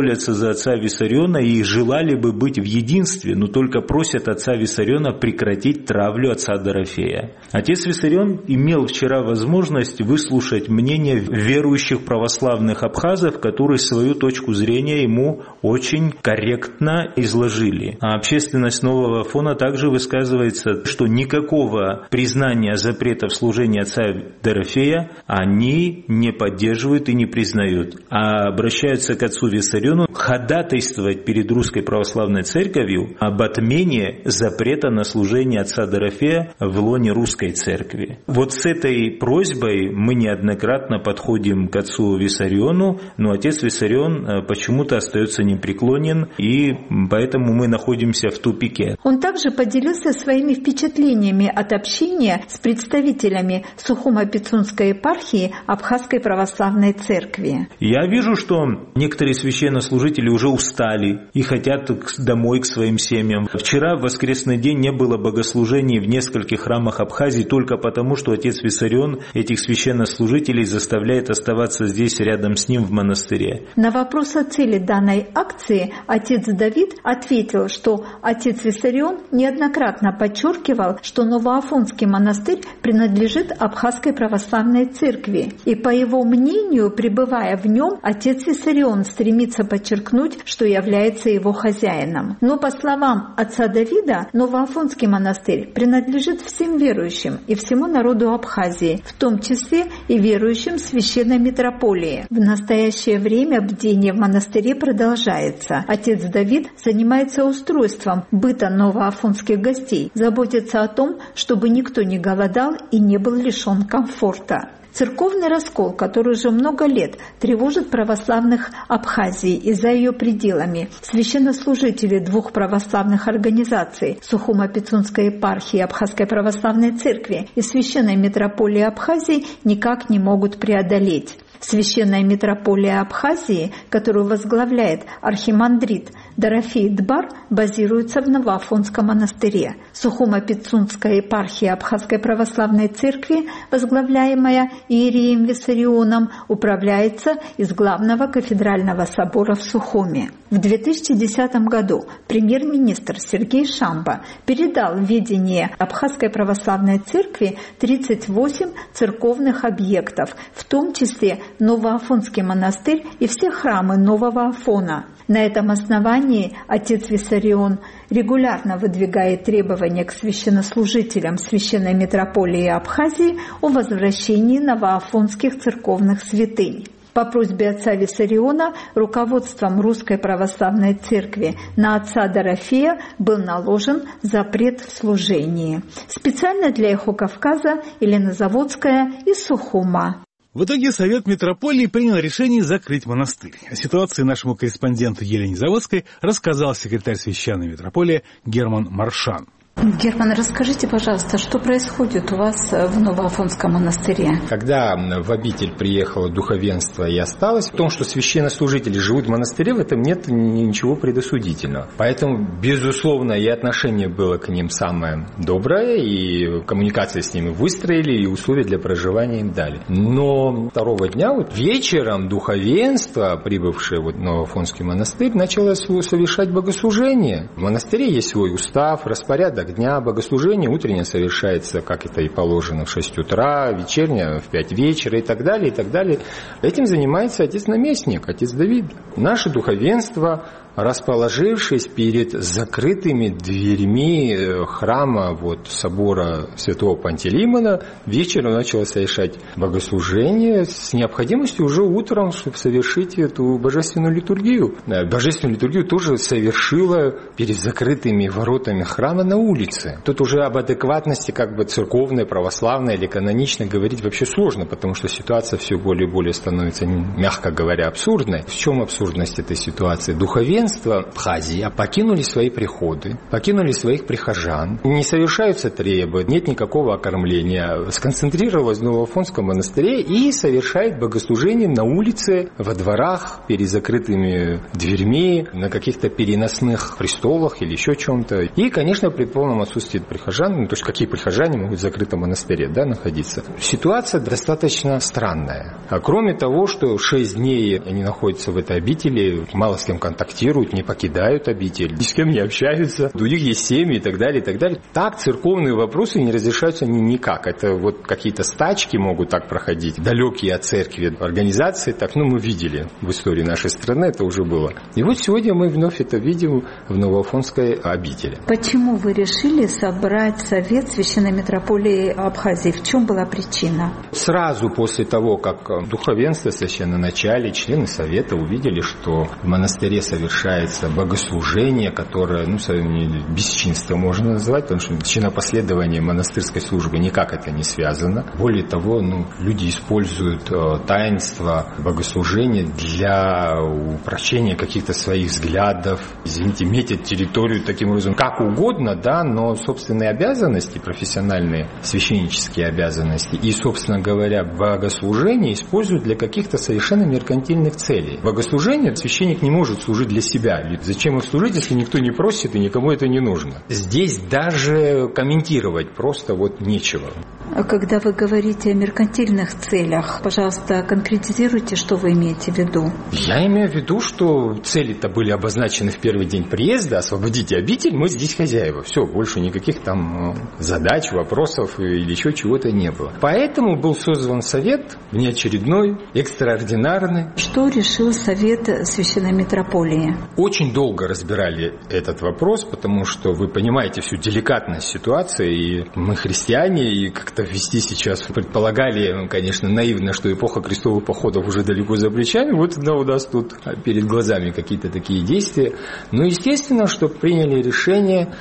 [SPEAKER 21] за отца Виссариона и желали бы быть в единстве, но только просят отца Виссариона прекратить травлю отца Дорофея. Отец Виссарион имел вчера возможность выслушать мнение верующих православных абхазов, которые свою точку зрения ему очень корректно изложили. А общественность Нового Афона также высказывается, что никакого признания запретов служения отца Дорофея они не поддерживают и не признают, а обращаются к отцу Виссариону ходатайствовать перед Русской Православной Церковью об отмене запрета на служение отца Дорофея в лоне Русской Церкви. Вот с этой просьбой мы неоднократно подходим к отцу Виссариону, но отец Виссарион почему-то остается непреклонен, и поэтому мы находимся в тупике.
[SPEAKER 18] Он также поделился своими впечатлениями от общения с представителями Сухумо-Пицунской епархии Абхазской Православной Церкви.
[SPEAKER 21] Я вижу, что некоторые священнослужители уже устали и хотят домой к своим семьям. Вчера в воскресный день не было богослужений в нескольких храмах Абхазии только потому, что отец Виссарион этих священнослужителей заставляет оставаться здесь рядом с ним в монастыре.
[SPEAKER 18] На вопрос о цели данной акции отец Давид ответил, что отец Виссарион неоднократно подчеркивал, что Новоафонский монастырь принадлежит Абхазской Православной Церкви, и по его мнению, пребывая в нем, отец Виссарион стремится подчеркнуть, что является его хозяином. Но по словам отца Давида, Новоафонский монастырь принадлежит всем верующим и всему народу Абхазии, в том числе и верующим священной митрополии. В настоящее время бдение в монастыре продолжается. Отец Давид занимается устройством быта новоафонских гостей, заботится о том, чтобы никто не голодал и не был лишен комфорта. Церковный раскол, который уже много лет тревожит православных Абхазии и за ее пределами, священнослужители двух православных организаций Сухумо-Пицунской епархии Абхазской Православной Церкви и Священной Митрополии Абхазии никак не могут преодолеть. Священная митрополия Абхазии, которую возглавляет архимандрит Дорофей Дбар, базируется в Новоафонском монастыре. Сухумо-Пицунская епархия Абхазской Православной Церкви, возглавляемая иереем Виссарионом, управляется из главного кафедрального собора в Сухуме. В две тысячи десятом году премьер-министр Сергей Шамба передал в ведение Абхазской Православной Церкви тридцать восемь церковных объектов, в том числе Новоафонский монастырь и все храмы Нового Афона. На этом основании отец Виссарион регулярно выдвигает требования к священнослужителям Священной Митрополии Абхазии о возвращении новоафонских церковных святынь. По просьбе отца Виссариона руководством Русской Православной Церкви на отца Дорофея был наложен запрет в служении. Специально для «Эхо Кавказа» Елена Заводская из Сухума.
[SPEAKER 1] В итоге Совет Митрополии принял решение закрыть монастырь. О ситуации нашему корреспонденту Елене Заводской рассказал секретарь Священной Митрополии Герман Маршан.
[SPEAKER 18] Герман, расскажите, пожалуйста, что происходит у вас в Новоафонском монастыре?
[SPEAKER 4] Когда в обитель приехало духовенство и осталось, в том, что священнослужители живут в монастыре, в этом нет ничего предосудительного. Поэтому, безусловно, и отношение было к ним самое доброе, и коммуникации с ними выстроили, и условия для проживания им дали. Но второго дня, вот вечером, духовенство, прибывшее вот в Новоафонский монастырь, начало совершать богослужение. В монастыре есть свой устав, распорядок дня, богослужение утреннее совершается, как это и положено, в шесть утра, вечернее в пять вечера и так далее, и так далее. Этим занимается отец-наместник, отец Давид. Наше духовенство, расположившись перед закрытыми дверьми храма вот, собора святого Пантелеймона, вечером начало совершать богослужение с необходимостью уже утром, чтобы совершить эту божественную литургию. Божественную литургию тоже совершила перед закрытыми воротами храма на улице. Тут уже об адекватности как бы церковной, православной или каноничной говорить вообще сложно, потому что ситуация все более и более становится, мягко говоря, абсурдной. В чем абсурдность этой ситуации? Духовенство духовенство Абхазии покинули свои приходы, покинули своих прихожан, не совершаются требы, нет никакого окормления, сконцентрировалось в Новоафонском монастыре и совершает богослужение на улице, во дворах, перед закрытыми дверьми, на каких-то переносных престолах или еще чем-то. И, конечно, при полном отсутствии прихожан, ну, то есть какие прихожане могут в закрытом монастыре, да, находиться. Ситуация достаточно странная. А кроме того, что шесть дней они находятся в этой обители, мало с кем контактируют, не покидают обитель, ни с кем не общаются, у них есть семьи и так далее, и так далее. Так церковные вопросы не разрешаются никак. Это вот какие-то стачки могут так проходить, далекие от церкви организации, так, ну, мы видели в истории нашей страны, это уже было. И вот сегодня мы вновь это видим в Новоафонской обители.
[SPEAKER 18] Почему вы решили собрать совет Священной Митрополии Абхазии? В чем была причина?
[SPEAKER 4] Сразу после того, как духовенство, священноначалие, члены совета увидели, что в монастыре совершается богослужение, которое, ну, бесчинство можно назвать, потому что чинопоследование монастырской службы никак это не связано. Более того, ну, люди используют э, таинство богослужения для упрочения каких-то своих взглядов, извините, метят территорию таким образом, как угодно, да, но собственные обязанности, профессиональные священнические обязанности и, собственно говоря, богослужение используют для каких-то совершенно меркантильных целей. Богослужение священник не может служить для себя. Ведь зачем их служить, если никто не просит и никому это не нужно? Здесь даже комментировать просто вот нечего.
[SPEAKER 18] А когда вы говорите о меркантильных целях, пожалуйста, конкретизируйте, что вы имеете в виду.
[SPEAKER 4] Я имею в виду, что цели-то были обозначены в первый день приезда: освободите обитель, мы здесь хозяева. Все, больше никаких там задач, вопросов или еще чего-то не было. Поэтому был создан совет внеочередной, экстраординарный.
[SPEAKER 18] Что решил совет Священной Митрополии?
[SPEAKER 4] Очень долго разбирали этот вопрос, потому что вы понимаете всю деликатность ситуации, и мы христиане, и как-то вести сейчас предполагали, конечно, наивно, что эпоха крестовых походов уже далеко за плечами, вот тогда у нас тут перед глазами какие-то такие действия. Но естественно, что приняли решение.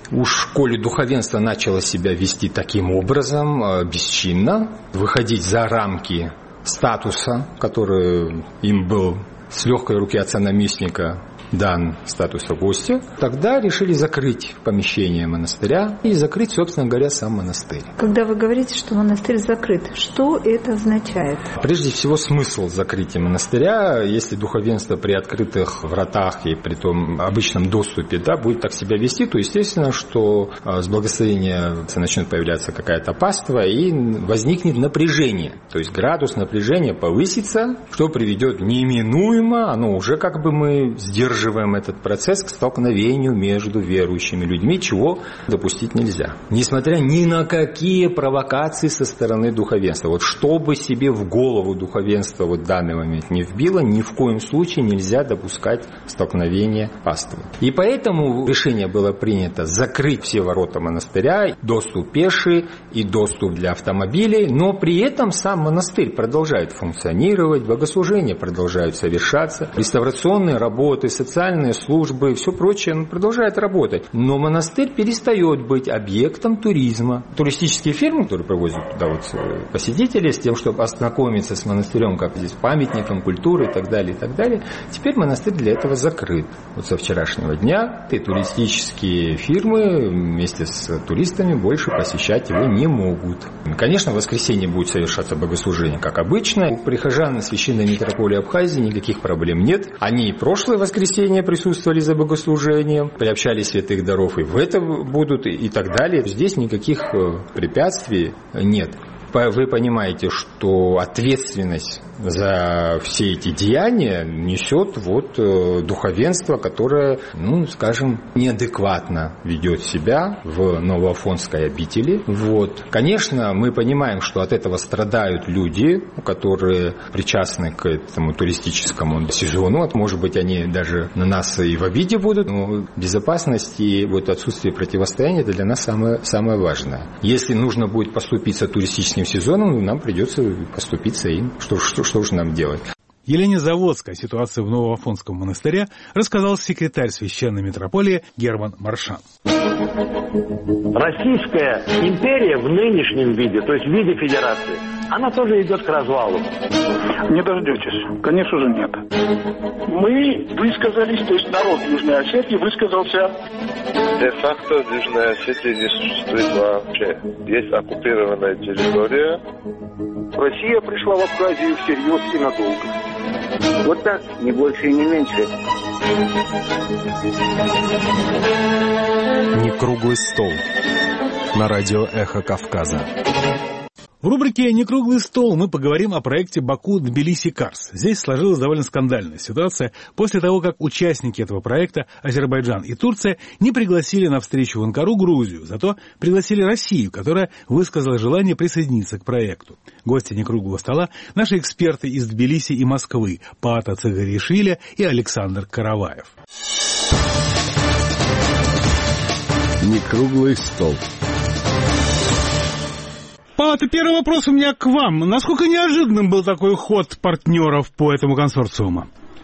[SPEAKER 4] Уж коли духовенство начало себя вести таким образом, бесчинно, выходить за рамки статуса, который им был с легкой руки отца-наместника дан статуса гостя, тогда решили закрыть помещение монастыря и закрыть, собственно говоря, сам монастырь.
[SPEAKER 18] Когда вы говорите, что монастырь закрыт, что это означает?
[SPEAKER 4] Прежде всего, смысл закрытия монастыря, если духовенство при открытых вратах и при том обычном доступе, да, будет так себя вести, то естественно, что с благословения начнет появляться какая-то паства и возникнет напряжение. То есть градус напряжения повысится, что приведет неминуемо, оно уже как бы мы сдерживаем этот процесс к столкновению между верующими людьми, чего допустить нельзя. Несмотря ни на какие провокации со стороны духовенства. Вот что бы себе в голову духовенство вот в данный момент не вбило, ни в коем случае нельзя допускать столкновения паствы. И поэтому решение было принято закрыть все ворота монастыря, доступ пеший и доступ для автомобилей, но при этом сам монастырь продолжает функционировать, богослужения продолжают совершаться, реставрационные работы, социальные службы, все прочее, он продолжает работать. Но монастырь перестает быть объектом туризма. Туристические фирмы, которые провозят туда вот посетителей с тем, чтобы ознакомиться с монастырем, как здесь памятником культуры и так далее, и так далее, теперь монастырь для этого закрыт. Вот со вчерашнего дня и туристические фирмы вместе с туристами больше посещать его не могут. Конечно, в воскресенье будет совершаться богослужение, как обычно. У прихожан Священной Митрополии Абхазии никаких проблем нет. Они и прошлое воскресенье присутствовали за богослужением, приобщались святых даров, и в это будут, и так далее. Здесь никаких препятствий нет. Вы понимаете, что ответственность за все эти деяния несет вот духовенство, которое, ну, скажем, неадекватно ведет себя в Новоафонской обители. Вот. Конечно, мы понимаем, что от этого страдают люди, которые причастны к этому туристическому сезону. Может быть, они даже на нас и в обиде будут, но безопасность и вот отсутствие противостояния – это для нас самое, самое важное. Если нужно будет поступиться туристическим сезоном, нам придется поступиться им. Что, что, что же нам делать?
[SPEAKER 1] Елене Заводской о ситуации в Новоафонском монастыре рассказал секретарь Священной Митрополии Герман Маршан.
[SPEAKER 3] Российская империя в нынешнем виде, то есть в виде федерации, она тоже идет к развалу.
[SPEAKER 22] Не дождетесь. Конечно же, нет.
[SPEAKER 3] Мы высказались, то есть народ Южной Осетии высказался.
[SPEAKER 23] Де-факто в Южной Осетии не существует вообще. Есть оккупированная территория.
[SPEAKER 3] Россия пришла в Абхазию всерьез и надолго.
[SPEAKER 24] Вот так, не больше и не меньше.
[SPEAKER 25] Не круглый стол. На радио «Эхо Кавказа».
[SPEAKER 1] В рубрике «Не круглый стол» мы поговорим о проекте Баку-Тбилиси-Карс. Здесь сложилась довольно скандальная ситуация после того, как участники этого проекта, Азербайджан и Турция, не пригласили на встречу в Анкару Грузию, зато пригласили Россию, которая высказала желание присоединиться к проекту. Гости «Не круглого стола» — наши эксперты из Тбилиси и Москвы Паата Цигаришвили и Александр Караваев.
[SPEAKER 12] Не круглый стол.
[SPEAKER 1] Паата, первый вопрос у меня к вам. Насколько неожиданным был такой ход партнеров по этому консорциуму?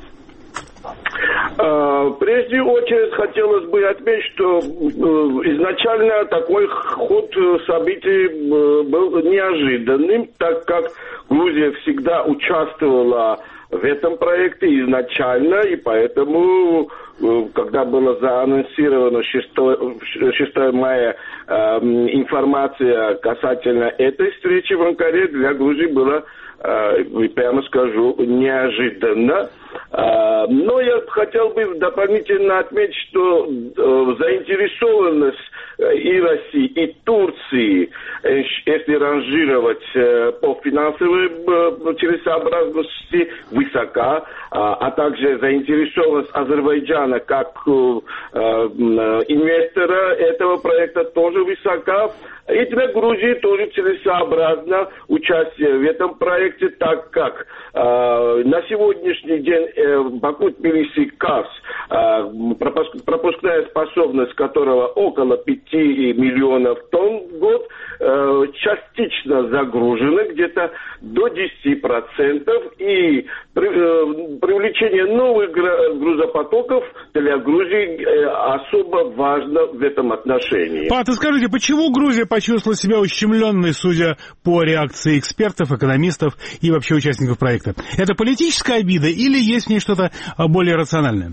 [SPEAKER 3] Прежде очередь хотелось бы отметить, что изначально такой ход событий был неожиданным, так как Грузия всегда участвовала в этом проекте изначально, и поэтому, когда было заанонсировано шестого мая э, информация касательно этой встречи в Анкаре, для Грузии было, э, прямо скажу, неожиданно. Э, но я хотел бы дополнительно отметить, что э, заинтересованность и России, и Турции, э, если ранжировать э, по финансовой э, целесообразности, высока, а, а также заинтересованность Азербайджана как э, э, инвестора этого проекта тоже высока. И для Грузии тоже целесообразно участие в этом проекте, так как э, на сегодняшний день э, Баку-Тбилиси-Карс, э, пропуск, пропускная способность которого около пяти миллионов тонн в год, э, частично загружена где-то до десяти процентов, и при, э, привлечение новых грузопотоков для Грузии э, особо важно в этом отношении.
[SPEAKER 1] Паата, скажите, почему Грузия почувствовала себя ущемленной, судя по реакции экспертов, экономистов и вообще участников проекта? Это политическая обида или есть в ней что-то более рациональное?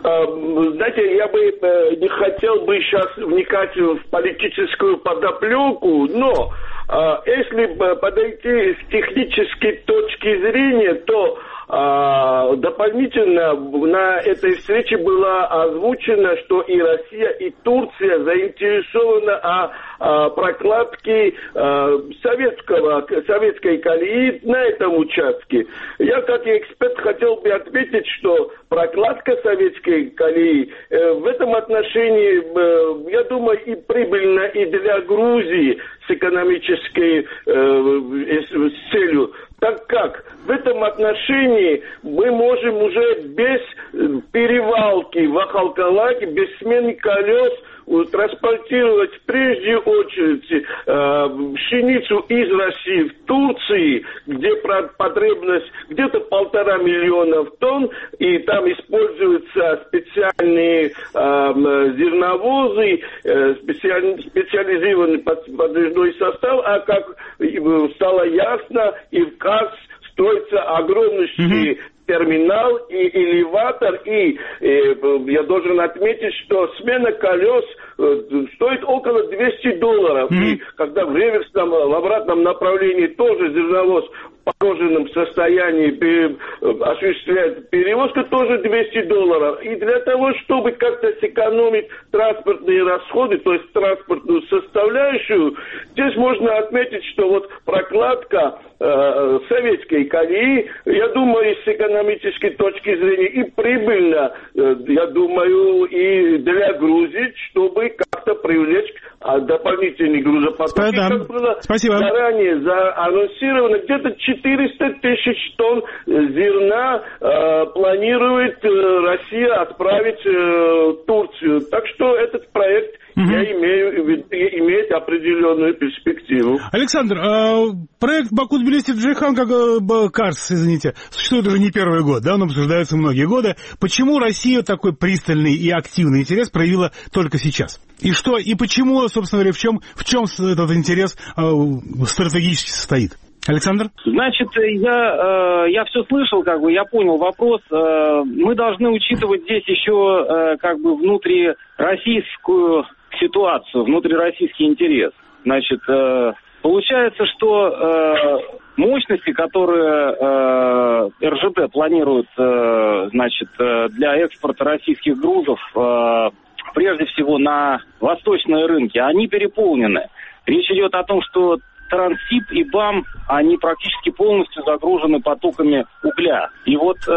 [SPEAKER 3] Знаете, я бы не хотел бы сейчас вникать в политическую подоплеку, но если подойти с технической точки зрения, то А, дополнительно на этой встрече было озвучено, что и Россия, и Турция заинтересованы о, о прокладке а, советского, советской колеи на этом участке. Я, как эксперт, хотел бы отметить, что прокладка советской колеи э, в этом отношении, э, я думаю, и прибыльна и для Грузии с экономической э, с целью. Так как в этом отношении мы можем уже без перевалки в Ахалкалаке, без смены колес транспортировать в прежде очередь э, пшеницу из России в Турции, где потребность где-то полтора миллиона тонн, и там используются специальные э, зерновозы, э, специаль, специализированный подвижной состав, а как стало ясно, и в КАС строится огромный mm-hmm. терминал и элеватор, и э, я должен отметить, что смена колес э, стоит около двести долларов. Mm-hmm. И когда в реверсном, в обратном направлении тоже зерновоз в положенном состоянии пере, осуществляет перевозку, тоже двести долларов. И для того, чтобы как-то сэкономить транспортные расходы, то есть транспортную составляющую, здесь можно отметить, что вот прокладка э, советской колеи, я думаю, с экономической точки зрения и прибыльно, э, я думаю, и для Грузии, чтобы как-то привлечь дополнительный грузопоток. Как было
[SPEAKER 1] Спасибо.
[SPEAKER 3] Заранее заанонсировано, где-то четыреста тысяч тонн зерна э, планирует э, Россия отправить э, в Турцию. Так что этот проект угу. я имею, имеет определенную перспективу.
[SPEAKER 1] Александр, э, проект Баку-Тбилиси-Джейхан, как э, Карс, извините, существует уже не первый год, да, он обсуждается многие годы. Почему Россия такой пристальный и активный интерес проявила только сейчас? И что, и почему, собственно говоря, в чем, в чем этот интерес э, стратегически состоит? Александр?
[SPEAKER 5] Значит, я, я все слышал, как бы, я понял вопрос. Мы должны учитывать здесь еще как бы внутрироссийскую ситуацию, внутрироссийский интерес. Значит, получается, что мощности, которые эр жэ дэ планирует, значит, для экспорта российских грузов, прежде всего на восточные рынки, они переполнены. Речь идет о том, что Транссиб и БАМ, они практически полностью загружены потоками угля. И вот э,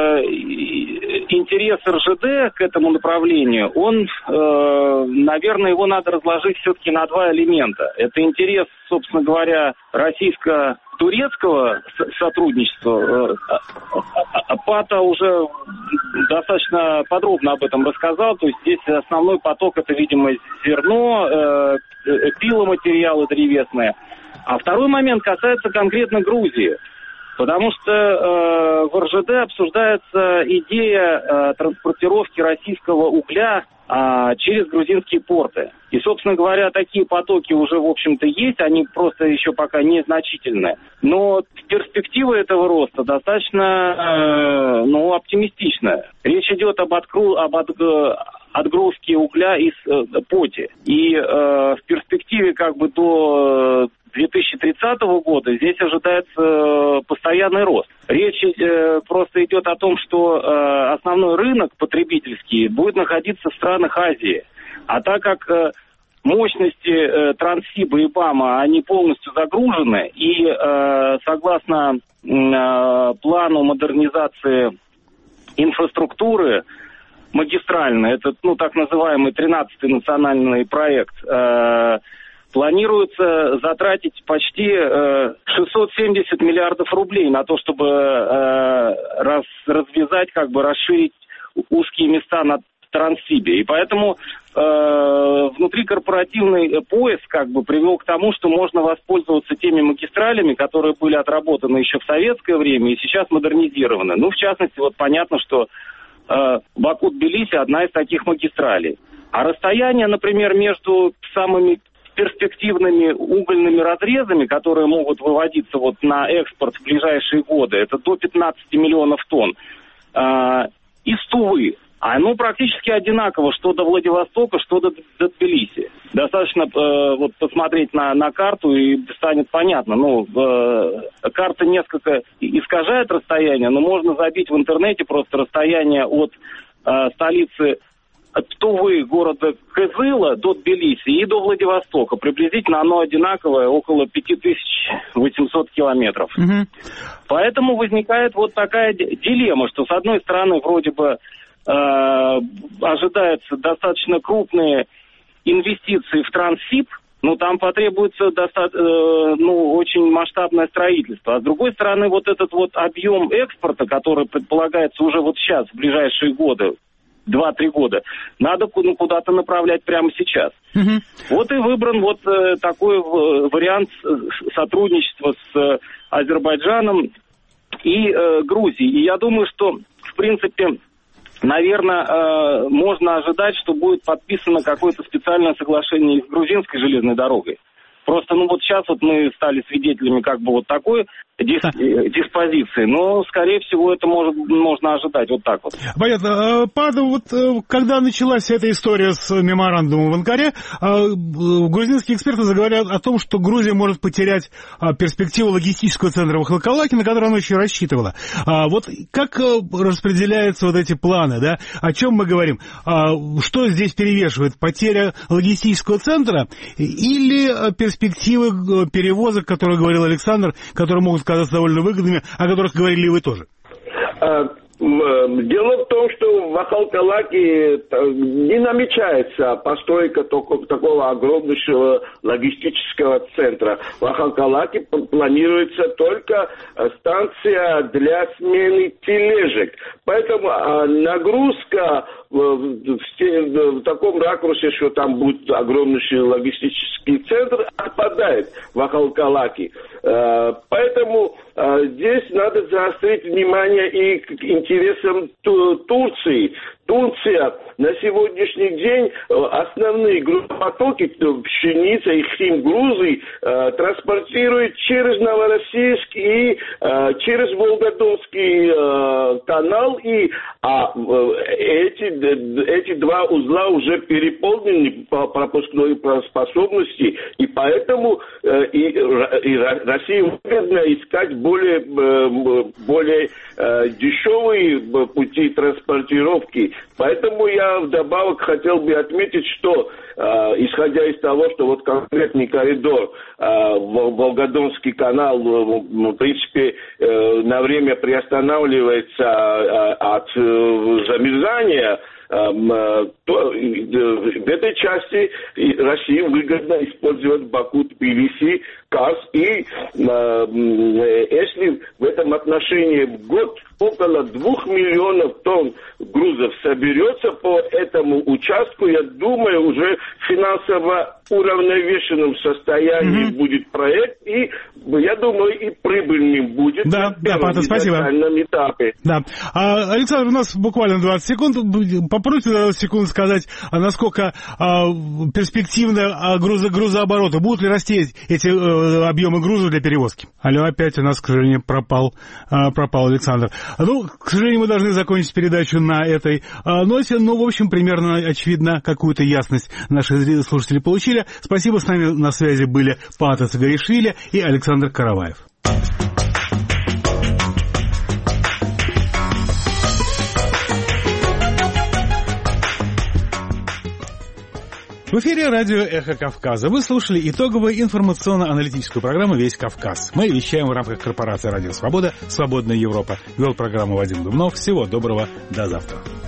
[SPEAKER 5] интерес эр жэ дэ к этому направлению, он, э, наверное, его надо разложить все-таки на два элемента. Это интерес, собственно говоря, российско-турецкого сотрудничества. Пата уже достаточно подробно об этом рассказал. То есть здесь основной поток — это, видимо, зерно, э, пиломатериалы древесные. А второй момент касается конкретно Грузии, потому что э, в эр жэ дэ обсуждается идея э, транспортировки российского угля э, через грузинские порты. И, собственно говоря, такие потоки уже, в общем-то, есть, они просто еще пока незначительны. Но перспектива этого роста достаточно э, ну, оптимистичная. Речь идет об, откру... об от... отгрузке угля из э, Поти. И э, в перспективе как бы до две тысячи тридцатого года здесь ожидается э, постоянный рост. Речь э, просто идет о том, что э, основной рынок потребительский будет находиться в странах Азии. А так как э, мощности э, Транссиба и БАМа, они полностью загружены, и э, согласно э, плану модернизации инфраструктуры магистральной, это, ну, так называемый тринадцатый национальный проект, э, планируется затратить почти э, шестьсот семьдесят миллиардов рублей на то, чтобы э, раз, развязать, как бы расширить узкие места на Транссибе. И поэтому э, внутрикорпоративный поиск как бы привел к тому, что можно воспользоваться теми магистралями, которые были отработаны еще в советское время и сейчас модернизированы. Ну, в частности, вот понятно, что э, Баку-Тбилиси одна из таких магистралей. А расстояние, например, между самыми перспективными угольными разрезами, которые могут выводиться вот на экспорт в ближайшие годы, это до пятнадцати миллионов тонн, э, из Тувы. Оно практически одинаково, что до Владивостока, что до, до Тбилиси. Достаточно э, вот посмотреть на, на карту, и станет понятно. Ну, э, карта несколько искажает расстояние, но можно забить в интернете просто расстояние от э, столицы Тувы, города Кызыла, до Тбилиси и до Владивостока. Приблизительно оно одинаковое, около пять тысяч восемьсот километров. Mm-hmm. Поэтому возникает вот такая дилемма, что с одной стороны вроде бы Э, ожидаются достаточно крупные инвестиции в Транссиб, но там потребуется доста- э, ну, очень масштабное строительство. А с другой стороны, вот этот вот объем экспорта, который предполагается уже вот сейчас, в ближайшие годы, два-три года, надо ну, куда-то направлять прямо сейчас. Mm-hmm. Вот и выбран вот э, такой э, вариант сотрудничества с э, Азербайджаном и э, Грузией. И я думаю, что, в принципе, наверное, э, можно ожидать, что будет подписано какое-то специальное соглашение с грузинской железной дорогой. Просто, ну вот сейчас вот мы стали свидетелями как бы вот такой дис- диспозиции, но, скорее всего, это может, можно ожидать вот так вот.
[SPEAKER 1] Понятно. Павел, вот когда началась эта история с меморандумом в Анкаре, грузинские эксперты заговорят о том, что Грузия может потерять перспективу логистического центра в Халкалаке, на который она очень рассчитывала. Вот как распределяются вот эти планы, да? О чем мы говорим? Что здесь перевешивает? Потеря логистического центра или перспективы перевозок, о которых говорил Александр, которые могут казаться довольно выгодными, о которых говорили и вы тоже?
[SPEAKER 3] Дело в том, что в Ахалкалаке не намечается постройка такого огромнейшего логистического центра. В Ахалкалаке планируется только станция для смены тележек. Поэтому нагрузка в, в таком ракурсе, что там будет огромнейший логистический центр, отпадает в Ахалкалаке. Поэтому здесь надо заострить внимание и к интересам Турции. Турция на сегодняшний день основные грузопотоки, пшеница и химгрузы, транспортирует через Новороссийск и через Волгодонский канал, и а эти, эти два узла уже переполнены по пропускной способности, и поэтому и, и России выгодно искать более, более дешевые пути транспортировки. Поэтому я вдобавок хотел бы отметить, что исходя из того, что вот конкретный коридор Волгодонский канал, в принципе, на время приостанавливается от замерзания, то в этой части России выгодно использовать Баку-Тбилиси, Карс, и если в этом отношении в год около двух миллионов тонн грузов соберется по этому участку, я думаю, уже в финансово уравновешенном состоянии mm-hmm. будет проект, и я думаю, и прибыльным будет
[SPEAKER 1] да,
[SPEAKER 3] на первом
[SPEAKER 1] да, спасибо.
[SPEAKER 3] этапе.
[SPEAKER 1] Да. А, Александр, у нас буквально двадцать секунд. Попробуйте за двадцать секунд сказать, насколько а, перспективно а, грузо, грузообороты. Будут ли расти эти а, объемы грузов для перевозки? Алло, опять у нас, к сожалению, пропал, а, пропал Александр. Ну, к сожалению, мы должны закончить передачу на этой а, ноте, но, в общем, примерно, очевидно, какую-то ясность наши слушатели получили. Спасибо, с нами на связи были Патас Гаришвили и Александр Караваев. В эфире радио «Эхо Кавказа». Вы слушали итоговую информационно-аналитическую программу «Весь Кавказ». Мы вещаем в рамках корпорации «Радио Свобода», «Свободная Европа». Вел программу Вадим Думнов. Всего доброго. До завтра.